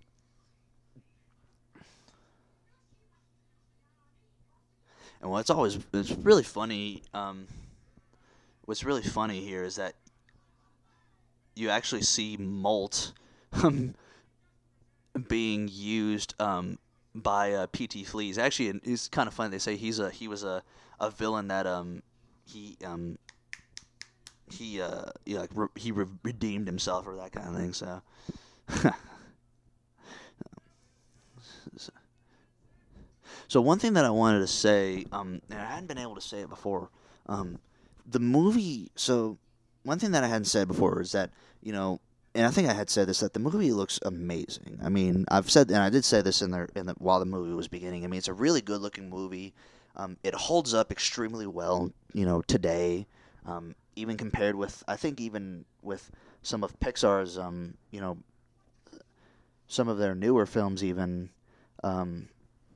And what's always it's really funny. Um, what's really funny here is that you actually see Molt um, being used um, by uh, P T Fleas. Actually, it's kind of funny. They say he's a he was a, a villain that um he um he uh yeah, like re- he re- redeemed himself or that kind of thing. So. So one thing that I wanted to say, um, and I hadn't been able to say it before, um, the movie. So one thing that I hadn't said before is that, you know, and I think I had said this, that the movie looks amazing. I mean, I've said, and I did say this in the, in the while the movie was beginning. I mean, it's a really good looking movie. Um, it holds up extremely well, you know, today, um, even compared with, I think, even with some of Pixar's, um, you know, some of their newer films, even. Um,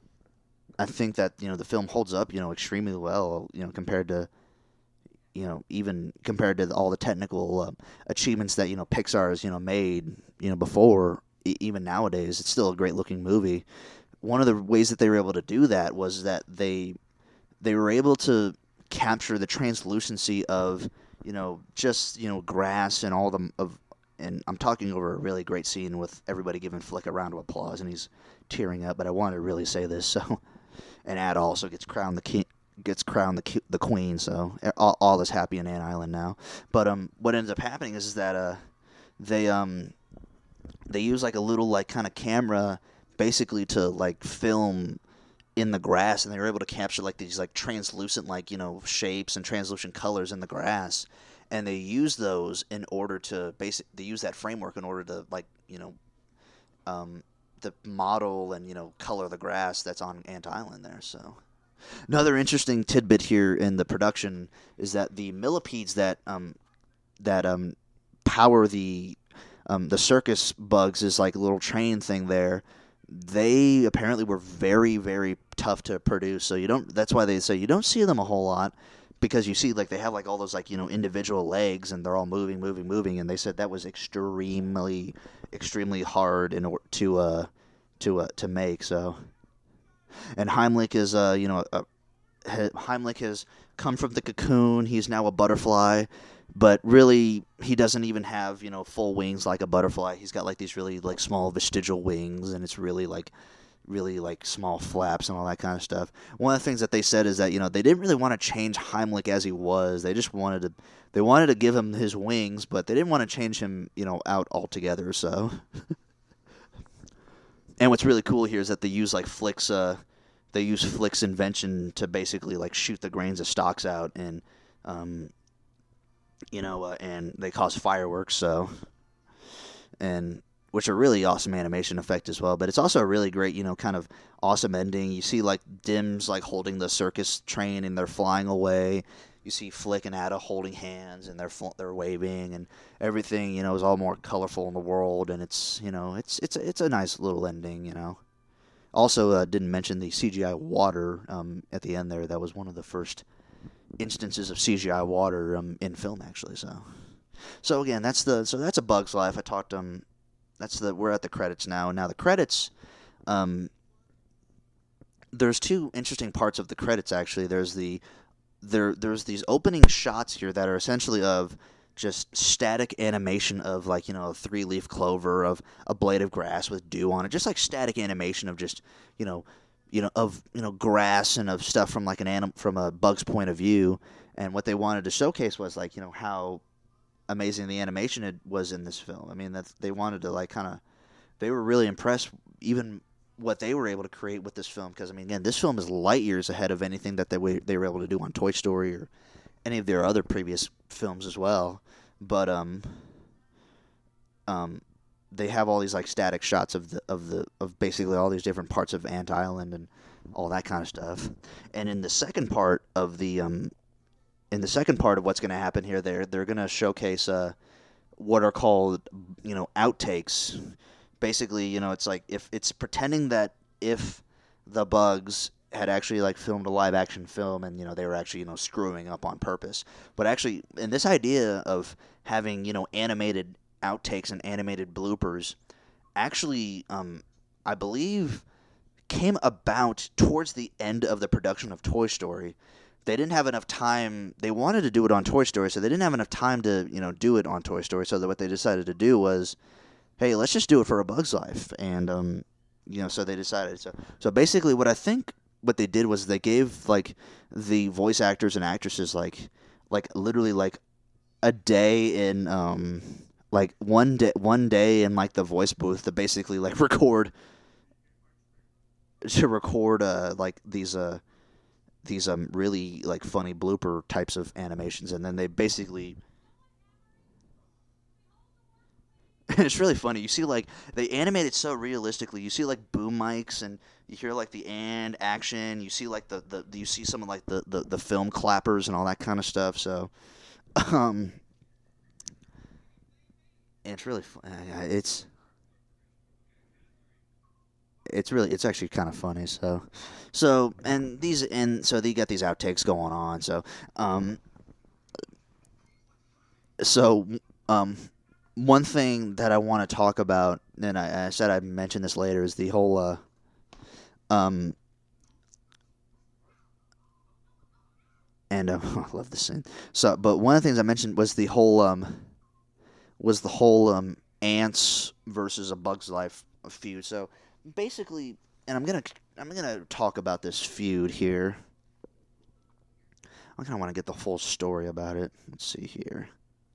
I think that, you know, the film holds up, you know, extremely well, you know, compared to, you know, even compared to all the technical uh, achievements that, you know, Pixar has, you know, made, you know, before, e- even nowadays. It's still a great looking movie. One of the ways that they were able to do that was that they they were able to capture the translucency of, you know, just, you know, grass and all the of and I'm talking over a really great scene with everybody giving Flick a round of applause and he's tearing up, but I wanted to really say this, so. And Ad also gets crowned the king, gets crowned the the queen. So all, all is happy in Ant Island now. But um, what ends up happening is, is that uh, they um, they use like a little like kind of camera, basically to like film in the grass, and they were able to capture like these like translucent like you know shapes and translucent colors in the grass, and they use those in order to basic. They use that framework in order to like you know, um. the model and, you know, color the grass that's on Ant Island there. So another interesting tidbit here in the production is that the millipedes that um that um power the um the circus bugs is like a little train thing there. They apparently were very very tough to produce. So you don't that's why they say you don't see them a whole lot, because you see like they have like all those like you know individual legs and they're all moving moving moving, and they said that was extremely extremely hard in order to uh to uh, to make. So, and Heimlich is uh you know uh, Heimlich has come from the cocoon. He's now a butterfly, but really he doesn't even have you know full wings like a butterfly. He's got like these really like small vestigial wings, and it's really like really like small flaps and all that kind of stuff. One of the things that they said is that you know they didn't really want to change Heimlich as he was. They just wanted to they wanted to give him his wings, but they didn't want to change him you know out altogether. So, and what's really cool here is that they use like Flick's uh they use Flick's invention to basically like shoot the grains of stalks out, and um you know uh, and they cause fireworks. So, and which are really awesome animation effect as well. But it's also a really great, you know, kind of awesome ending. You see like Dim's like holding the circus train and they're flying away. You see Flick and Ada holding hands and they're they're waving, and everything, you know, is all more colorful in the world, and it's, you know, it's it's it's a nice little ending, you know. Also, uh, didn't mention the C G I water um, at the end there. That was one of the first instances of C G I water um, in film, actually. So, so again, that's the so that's A Bug's Life. I talked um, that's the we're at the credits now. Now the credits, um, there's two interesting parts of the credits actually. There's the there there's these opening shots here that are essentially of just static animation of, like, you know, a three-leaf clover, of a blade of grass with dew on it, just like static animation of just, you know, you know, of, you know, grass and of stuff from like an anim- from a bug's point of view. And what they wanted to showcase was, like, you know, how amazing the animation it was in this film. I mean, that they wanted to, like, kind of, they were really impressed even what they were able to create with this film, because I mean, again, this film is light years ahead of anything that they were, they were able to do on Toy Story or any of their other previous films as well. But um, um, they have all these like static shots of the of the of basically all these different parts of Ant Island and all that kind of stuff. And in the second part of the um, in the second part of what's going to happen here, they're they're going to showcase uh, what are called, you know, outtakes. Basically, you know, it's like if it's pretending that if the Bugs had actually like filmed a live action film, and, you know, they were actually, you know, screwing up on purpose. But actually, in this idea of having, you know, animated outtakes and animated bloopers, actually, um, I believe, came about towards the end of the production of Toy Story. They didn't have enough time. They wanted to do it on Toy Story, so they didn't have enough time to, you know, do it on Toy Story. So that what they decided to do was, hey, let's just do it for A Bug's Life. And, um, you know, so they decided. So, so basically, what I think what they did was they gave, like, the voice actors and actresses, like, like literally, like, a day in, um, like, one day, one day in, like, the voice booth to basically, like, record, to record, uh, like, these, uh, these, um, really, like, funny blooper types of animations. And then they basically, it's really funny. You see, like, they animate it so realistically. You see, like, boom mics, and you hear, like, the and action. You see, like, the, the you see some of, like, the, the, the film clappers and all that kind of stuff. So, um, it's really fun. It's, it's really, it's actually kind of funny. So, so, and these, and so they got these outtakes going on. So, um, so, um, one thing that I want to talk about, and I, I said I'd mention this later, is the whole, uh, um, and uh, I love this scene. So, but one of the things I mentioned was the whole, um, was the whole um, Ants versus A Bug's Life feud. So basically, and I'm gonna, I'm gonna talk about this feud here. I kind of want to get the full story about it. Let's see here.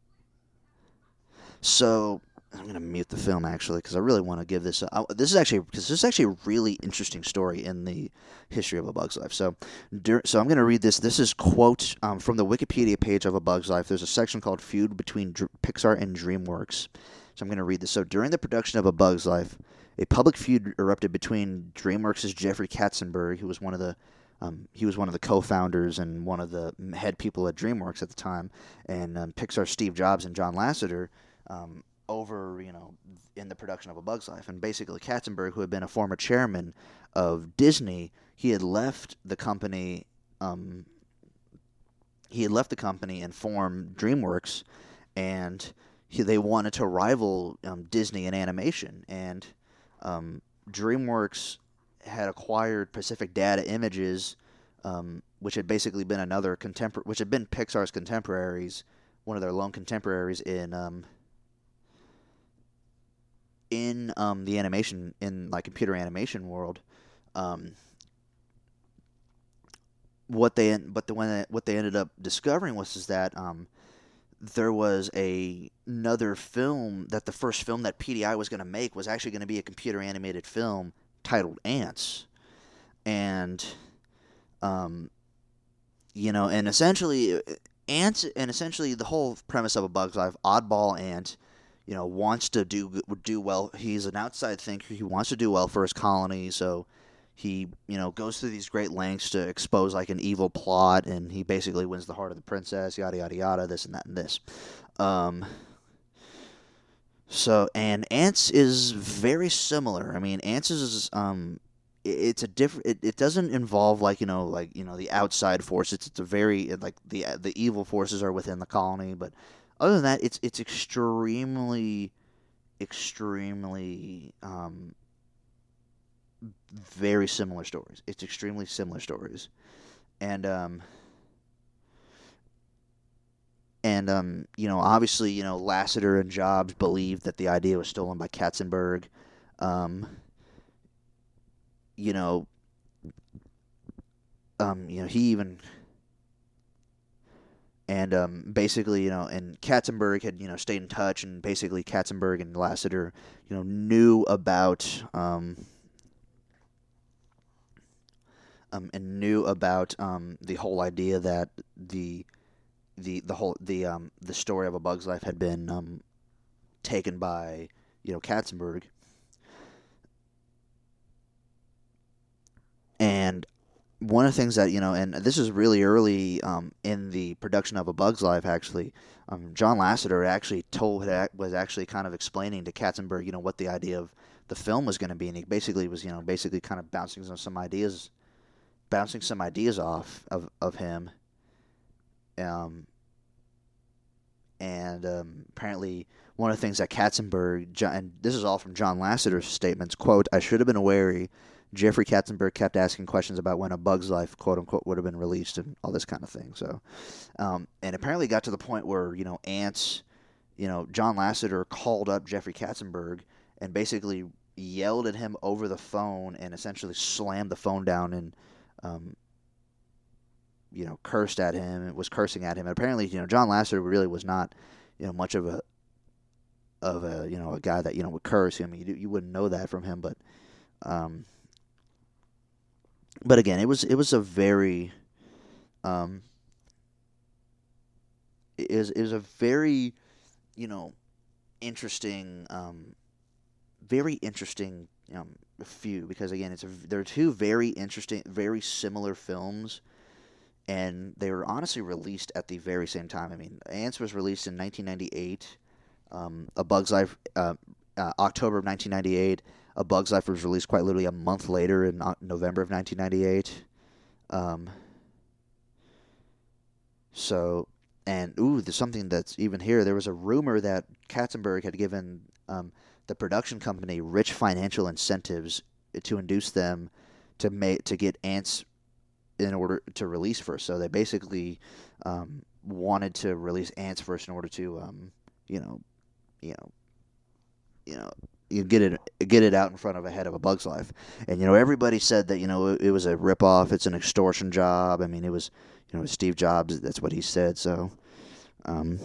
So I'm going to mute the film, actually, because I really want to give this... A, this is actually because this is actually a really interesting story in the history of A Bug's Life. So dur- so I'm going to read this. This is quote um, from the Wikipedia page of A Bug's Life. There's a section called Feud Between Dr- Pixar and DreamWorks. So I'm going to read this. So during the production of A Bug's Life, a public feud erupted between DreamWorks' Jeffrey Katzenberg, who was one of the Um, he was one of the co-founders and one of the head people at DreamWorks at the time, and um, Pixar's Steve Jobs and John Lasseter, um, over, you know, in the production of A Bug's Life. And basically Katzenberg, who had been a former chairman of Disney, he had left the company, um, he had left the company and formed DreamWorks, and he, they wanted to rival um, Disney in animation. And um, DreamWorks had acquired Pacific Data Images, um, which had basically been another contempor- which had been Pixar's contemporaries, one of their lone contemporaries in um, in um, the animation, in like computer animation world. Um, what they but the when they, what they ended up discovering was is that um, there was a another film that the first film that P D I was going to make was actually going to be a computer animated film titled Ants, and um, you know, and essentially Ants, and essentially the whole premise of A Bug's Life, oddball ant, you know, wants to do do well. He's an outside thinker. He wants to do well for his colony, so he, you know, goes through these great lengths to expose like an evil plot, and he basically wins the heart of the princess. Yada yada yada. This and that and this. Um, so and Ants is very similar. I mean, Ants is um, it's a different. It, it doesn't involve like you know like you know the outside force. It's it's a very like the the evil forces are within the colony, but other than that, it's it's extremely, extremely um, very similar stories. It's extremely similar stories, and um, and um, you know obviously you know Lasseter and Jobs believed that the idea was stolen by Katzenberg. Um, you know, um, you know he even. And um, basically, you know, and Katzenberg had, you know, stayed in touch, and basically Katzenberg and Lasseter, you know, knew about, um, um, and knew about um, the whole idea that the, the, the whole the um, the story of A Bug's Life had been um, taken by, you know, Katzenberg, and one of the things that, you know, and this is really early um, in the production of A Bug's Life, actually, um, John Lasseter actually told, was actually kind of explaining to Katzenberg, you know, what the idea of the film was going to be, and he basically was, you know, basically kind of bouncing some, some ideas, bouncing some ideas off of, of him, um, and um, apparently one of the things that Katzenberg, John, and this is all from John Lasseter's statements, quote, "I should have been wary. Jeffrey Katzenberg kept asking questions about when A Bug's Life, quote unquote, would have been released and all this kind of thing." So, um, and apparently got to the point where, you know, Ants, you know, John Lasseter called up Jeffrey Katzenberg and basically yelled at him over the phone and essentially slammed the phone down and, um, you know, cursed at him and was cursing at him. And apparently, you know, John Lasseter really was not, you know, much of a, of a, you know, a guy that, you know, would curse. I mean, you, you wouldn't know that from him, but, um, But again, it was it was a very, um, it is it was a very, you know, interesting, um, very interesting um, few because again, it's a they're two very interesting, very similar films, and they were honestly released at the very same time. I mean, Ants was released in nineteen ninety-eight, um, A Bug's Life, uh, uh, October of nineteen ninety-eight. A Bug's Life was released quite literally a month later in November of nineteen ninety-eight. Um, so, and ooh, there's something that's even here. There was a rumor that Katzenberg had given um, the production company rich financial incentives to induce them to make to get Ants in order to release first. So they basically um, wanted to release Ants first in order to, um, you know, you know, you know. You get it, get it out in front of ahead of A Bug's Life, and you know everybody said that you know it, it was a ripoff, it's an extortion job. I mean, it was, you know, Steve Jobs. That's what he said. So, um,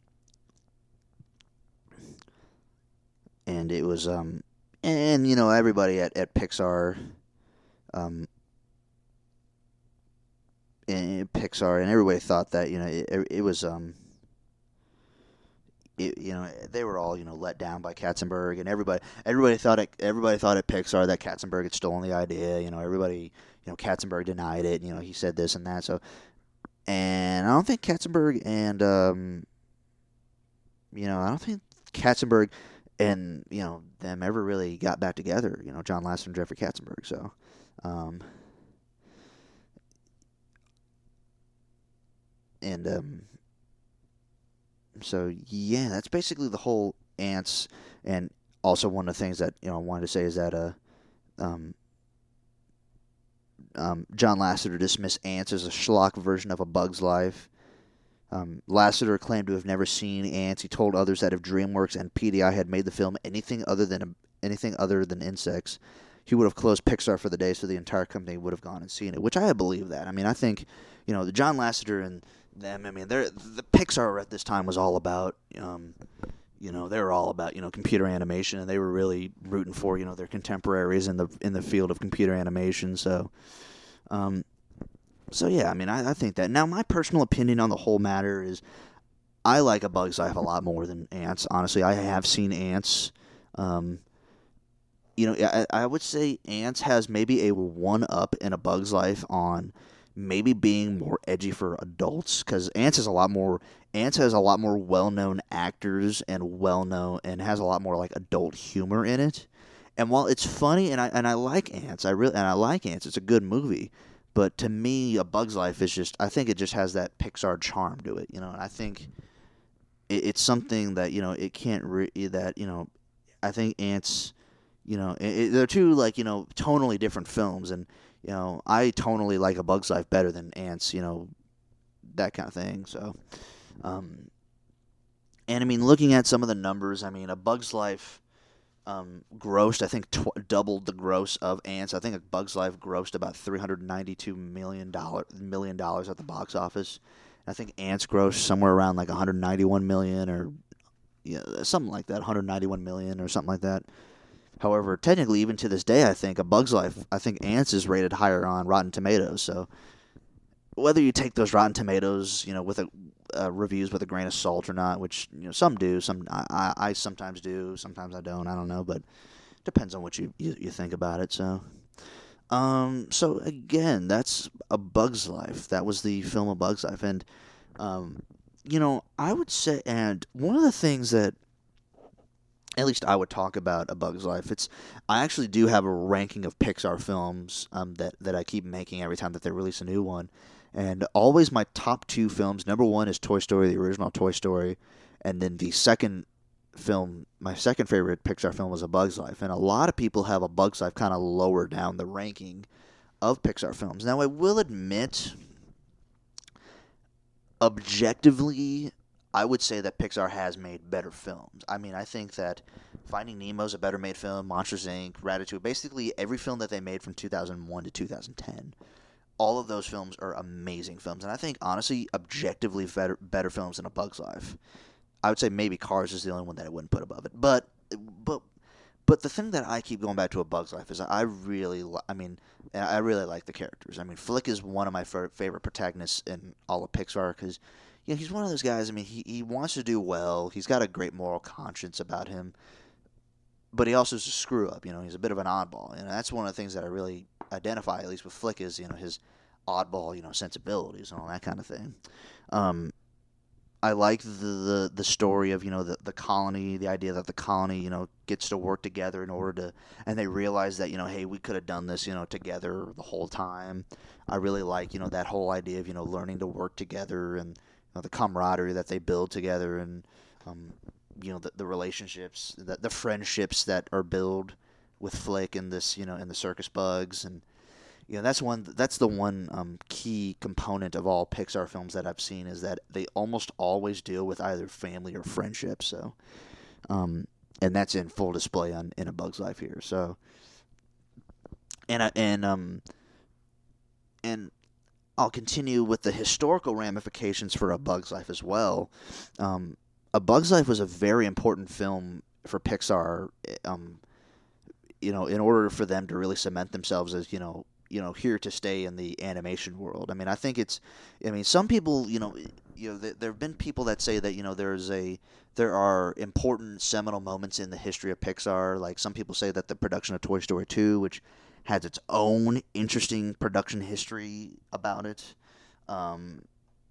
and it was, um, and you know everybody at at Pixar, um, and Pixar, and everybody thought that you know it, it was um. It, you know, they were all you know let down by Katzenberg, and everybody, everybody thought it, everybody thought at Pixar that Katzenberg had stolen the idea. You know, everybody, you know, Katzenberg denied it. You know, he said this and that. So, and I don't think Katzenberg and, um, you know, I don't think Katzenberg and you know them ever really got back together. You know, John Lasseter and Jeffrey Katzenberg. So, um, and um. So yeah, that's basically the whole Ants, and also one of the things that you know I wanted to say is that uh, um, um, John Lasseter dismissed Ants as a schlock version of A Bug's Life. Um, Lasseter claimed to have never seen Ants. He told others that if DreamWorks and P D I had made the film anything other than anything other than insects, he would have closed Pixar for the day, so the entire company would have gone and seen it. Which I believe that. I mean, I think you know the John Lasseter and them. I mean, they're the Pixar at this time was all about, um, you know, they were all about you know computer animation, and they were really rooting for you know their contemporaries in the in the field of computer animation. So, um, so yeah, I mean, I, I think that now my personal opinion on the whole matter is, I like A Bug's Life a lot more than Ants. Honestly, I have seen Ants. Um, you know, I, I would say Ants has maybe a one up in A Bug's Life on maybe being more edgy for adults, because Ants is a lot more. Ants has a lot more well-known actors and well-known and has a lot more like adult humor in it. And while it's funny and I and I like Ants, I really and I like Ants. It's a good movie, but to me, A Bug's Life is just. I think it just has that Pixar charm to it, you know. And I think it, it's something that you know it can't re- that you know. I think Ants, you know, it, it, they're two like you know tonally different films, and you know I tonally like A Bug's Life better than Ants, you know, that kind of thing. So, um, and I mean, looking at some of the numbers, I mean, A Bug's Life um, grossed, I think, tw- doubled the gross of Ants. I think A Bug's Life grossed about three hundred ninety-two million dollars million dollars at the box office. I think Ants grossed somewhere around like one hundred ninety-one million dollars or yeah, something like that, one hundred ninety-one million dollars or something like that. However, technically, even to this day, I think A Bug's Life, I think Ants is rated higher on Rotten Tomatoes. So whether you take those Rotten Tomatoes, you know, with a uh, reviews with a grain of salt or not, which you know some do, some I, I, I sometimes do, sometimes I don't. I don't know, but depends on what you, you, you think about it. So, um, so again, that's A Bug's Life. That was the film A Bug's Life, and um, you know, I would say, and one of the things that at least I would talk about A Bug's Life. It's I actually do have a ranking of Pixar films um, that that I keep making every time that they release a new one, and always my top two films. Number one is Toy Story, the original Toy Story, and then the second film, my second favorite Pixar film was A Bug's Life. And a lot of people have A Bug's Life kind of lower down the ranking of Pixar films. Now I will admit, objectively, I would say that Pixar has made better films. I mean, I think that Finding Nemo is a better made film, Monsters, Incorporated, Ratatouille, basically every film that they made from two thousand one to two thousand ten, all of those films are amazing films. And I think, honestly, objectively better, better films than A Bug's Life. I would say maybe Cars is the only one that I wouldn't put above it. But, but, but the thing that I keep going back to A Bug's Life is I really, I mean, I really like the characters. I mean, Flick is one of my favorite protagonists in all of Pixar because, you know, he's one of those guys. I mean, he, he wants to do well. He's got a great moral conscience about him, but he also is a screw up. You know, he's a bit of an oddball, and that's one of the things that I really identify, at least with Flick, is you know his oddball, you know, sensibilities and all that kind of thing. Um, I like the, the the story of you know the the colony, the idea that the colony you know gets to work together in order to, and they realize that you know hey we could have done this you know together the whole time. I really like you know that whole idea of you know learning to work together and you know, the camaraderie that they build together and um, you know the, the relationships, the, the friendships that are built with Flick and this you know and the circus bugs and. You know, that's one. That's the one um, key component of all Pixar films that I've seen is that they almost always deal with either family or friendship. So, um, and that's in full display on in A Bug's Life here. So, and I, and um, and I'll continue with the historical ramifications for A Bug's Life as well. Um, A Bug's Life was a very important film for Pixar. Um, you know, in order for them to really cement themselves as you know. you know, here to stay in the animation world. I mean, I think it's, I mean, some people, you know, you know, there have been people that say that, you know, there's a, there are important seminal moments in the history of Pixar. Like some people say that the production of Toy Story two, which has its own interesting production history about it. Um,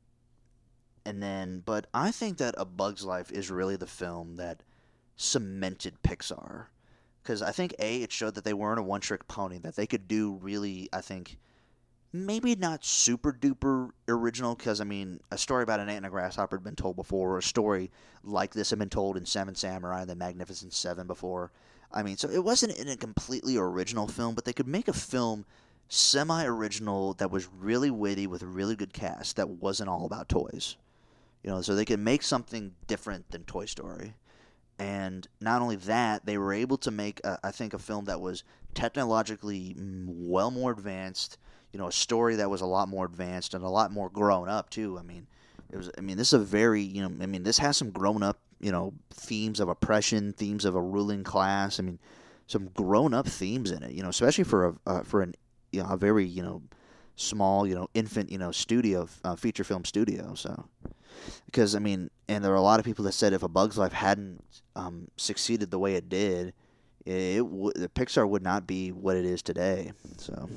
and then, but I think that A Bug's Life is really the film that cemented Pixar. Because I think, A, it showed that they weren't a one-trick pony, that they could do really, I think, maybe not super-duper original, because, I mean, a story about an ant and a grasshopper had been told before, or a story like this had been told in Seven Samurai and the Magnificent Seven before. I mean, so it wasn't in a completely original film, but they could make a film semi-original that was really witty with a really good cast that wasn't all about toys. You know, so they could make something different than Toy Story. And not only that, they were able to make, a, I think, a film that was technologically well more advanced. You know, a story that was a lot more advanced and a lot more grown up too. I mean, it was. I mean, this is a very, you know, I mean, this has some grown up, you know, themes of oppression, themes of a ruling class. I mean, some grown up themes in it. You know, especially for a uh, for an you know a very you know small you know infant you know studio uh, feature film studio. So. because I mean, and there are a lot of people that said if A Bug's Life hadn't um, succeeded the way it did, it, it w- the Pixar would not be what it is today. So,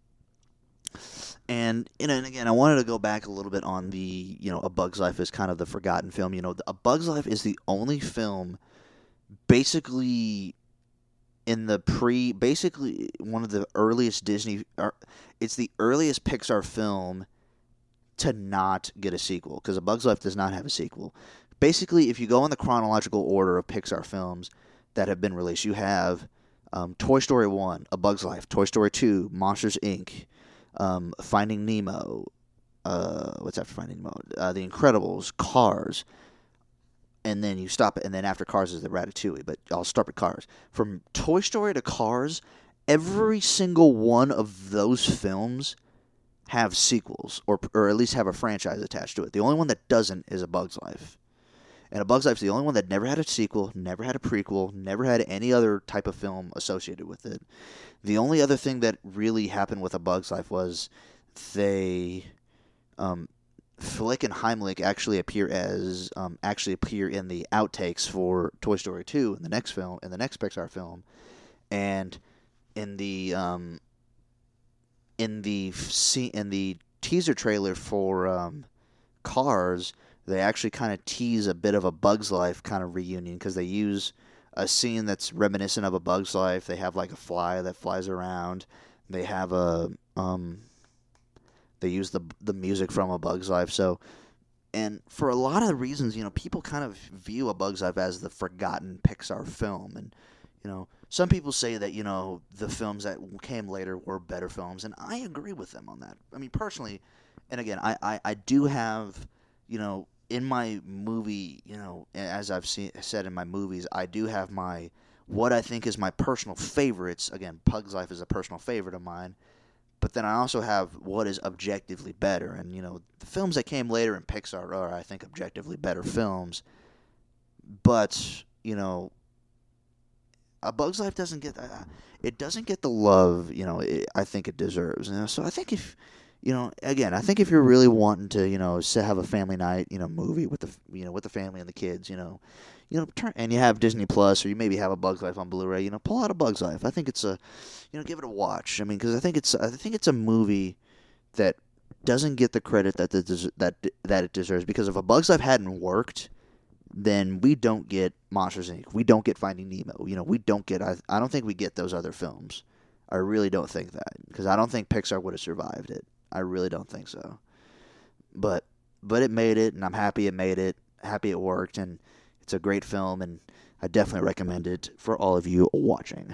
and you know, and again, I wanted to go back a little bit on the, you know, A Bug's Life is kind of the forgotten film. You know, A Bug's Life is the only film, basically, in the pre, basically one of the earliest Disney, or it's the earliest Pixar film to not get a sequel, because A Bug's Life does not have a sequel. Basically, if you go in the chronological order of Pixar films that have been released, you have um, Toy Story one, A Bug's Life, Toy Story two, Monsters, Incorporated, um, Finding Nemo, uh, what's after Finding Nemo? Uh, The Incredibles, Cars, and then you stop it, and then after Cars is the Ratatouille, but I'll start with Cars. From Toy Story to Cars, every single one of those films have sequels, or or at least have a franchise attached to it. The only one that doesn't is A Bug's Life. And A Bug's Life is the only one that never had a sequel, never had a prequel, never had any other type of film associated with it. The only other thing that really happened with A Bug's Life was they, um, Flick and Heimlich actually appear as um, actually appear in the outtakes for Toy Story two in the next film, in the next Pixar film, and in the um, in the in the teaser trailer for um, Cars, they actually kind of tease a bit of A Bug's Life kind of reunion, because they use a scene that's reminiscent of A Bug's Life. They have like a fly that flies around. They have a um, they use the the music from A Bug's Life. So, and for a lot of reasons, you know, people kind of view A Bug's Life as the forgotten Pixar film, and you know, some people say that, you know, the films that came later were better films, and I agree with them on that. I mean, personally, and again, I, I, I do have, you know, in my movie, you know, as I've seen, said in my movies, I do have my, what I think is my personal favorites. Again, Bug's Life is a personal favorite of mine, but then I also have what is objectively better, and, you know, the films that came later in Pixar are, I think, objectively better films, but, you know, A Bug's Life doesn't get uh, it doesn't get the love, you know, it, I think it deserves. You know? So I think if, you know, again, I think if you're really wanting to, you know, have a family night, you know, movie with the, you know, with the family and the kids, you know, you know, turn, and you have Disney Plus, or you maybe have A Bug's Life on Blu-ray, you know, pull out A Bug's Life. I think it's a, you know, give it a watch. I mean, because I think it's, I think it's a movie that doesn't get the credit that the, that that it deserves. Because if A Bug's Life hadn't worked, then we don't get Monsters, Incorporated. We don't get Finding Nemo. You know, we don't get, I, I don't think we get those other films. I really don't think that, because I don't think Pixar would have survived it. I really don't think so. But but it made it, and I'm happy it made it. Happy it worked, and it's a great film, and I definitely recommend it for all of you watching.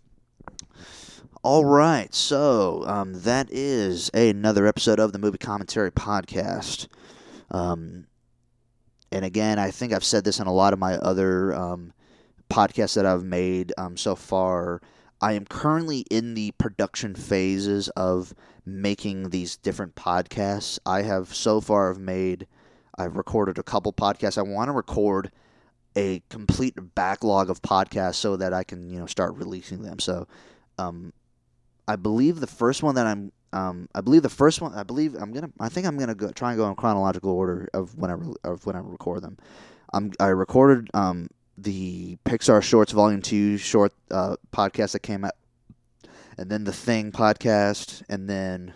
All right, so um, that is another episode of the Movie Commentary Podcast. Um, and again, I think I've said this in a lot of my other um, podcasts that I've made um, so far. I am currently in the production phases of making these different podcasts. I have so far have made, I've recorded a couple podcasts. I want to record a complete backlog of podcasts so that I can, you know, start releasing them. So, um, I believe the first one that I'm, um, I believe the first one, I believe I'm gonna, I think I'm gonna go try and go in chronological order of when I re- of when I record them. Um, I recorded um. the Pixar Shorts Volume two short uh, podcast that came out, and then the Thing podcast, and then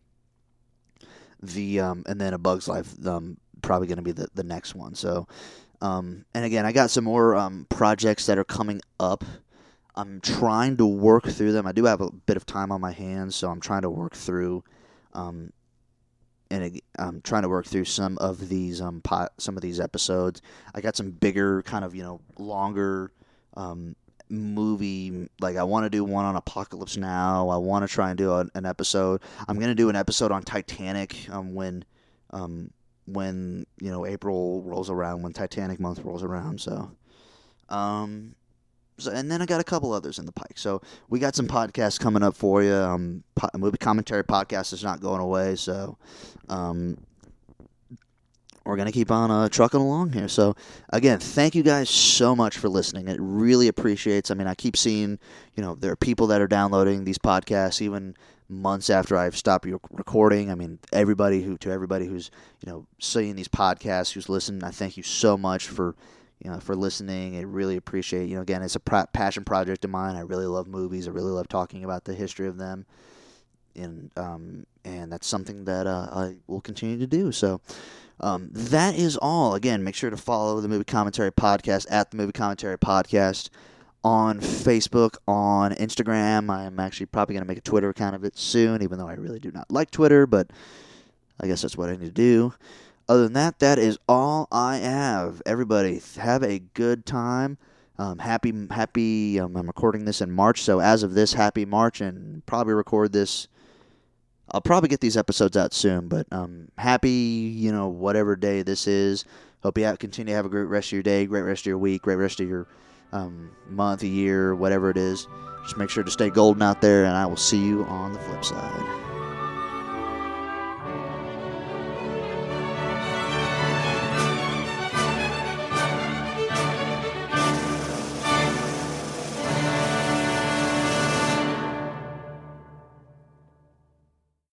the um, and then A Bug's Life, um, probably going to be the, the next one. So, um, and again, I got some more um, projects that are coming up. I'm trying to work through them. I do have a bit of time on my hands, so I'm trying to work through um, and I'm trying to work through some of these um pot, some of these episodes. I got some bigger, kind of, you know, longer um, movie. Like, I want to do one on Apocalypse Now. I want to try and do a, an episode. I'm gonna do an episode on Titanic um, when um, when you know April rolls around, when Titanic month rolls around. So um. So, and then I got a couple others in the pike. So we got some podcasts coming up for you. Um, po- movie commentary podcast is not going away. So, um, we're gonna keep on uh, trucking along here. So, again, thank you guys so much for listening. It really appreciates. I mean, I keep seeing, you know, there are people that are downloading these podcasts. Even months after I've stopped recording. I mean, everybody who to everybody who's you know seeing these podcasts, who's listening, I thank you so much for you know for listening. I really appreciate you know again, it's a pra- passion project of mine. I really love movies. I really love talking about the history of them, and um and that's something that uh, I will continue to do. So. Um, that is all. Again, make sure to follow the Movie Commentary Podcast at the Movie Commentary Podcast on Facebook, on Instagram. I'm actually probably going to make a Twitter account of it soon, even though I really do not like Twitter, but I guess that's what I need to do. Other than that, that is all I have. Everybody, have a good time. Um, happy, happy, um, I'm recording this in March, so as of this, happy March, and probably record this I'll probably get these episodes out soon, but um, happy, you know, whatever day this is. Hope you have, continue to have a great rest of your day, great rest of your week, great rest of your um, month, year, whatever it is. Just make sure to stay golden out there, and I will see you on the flip side.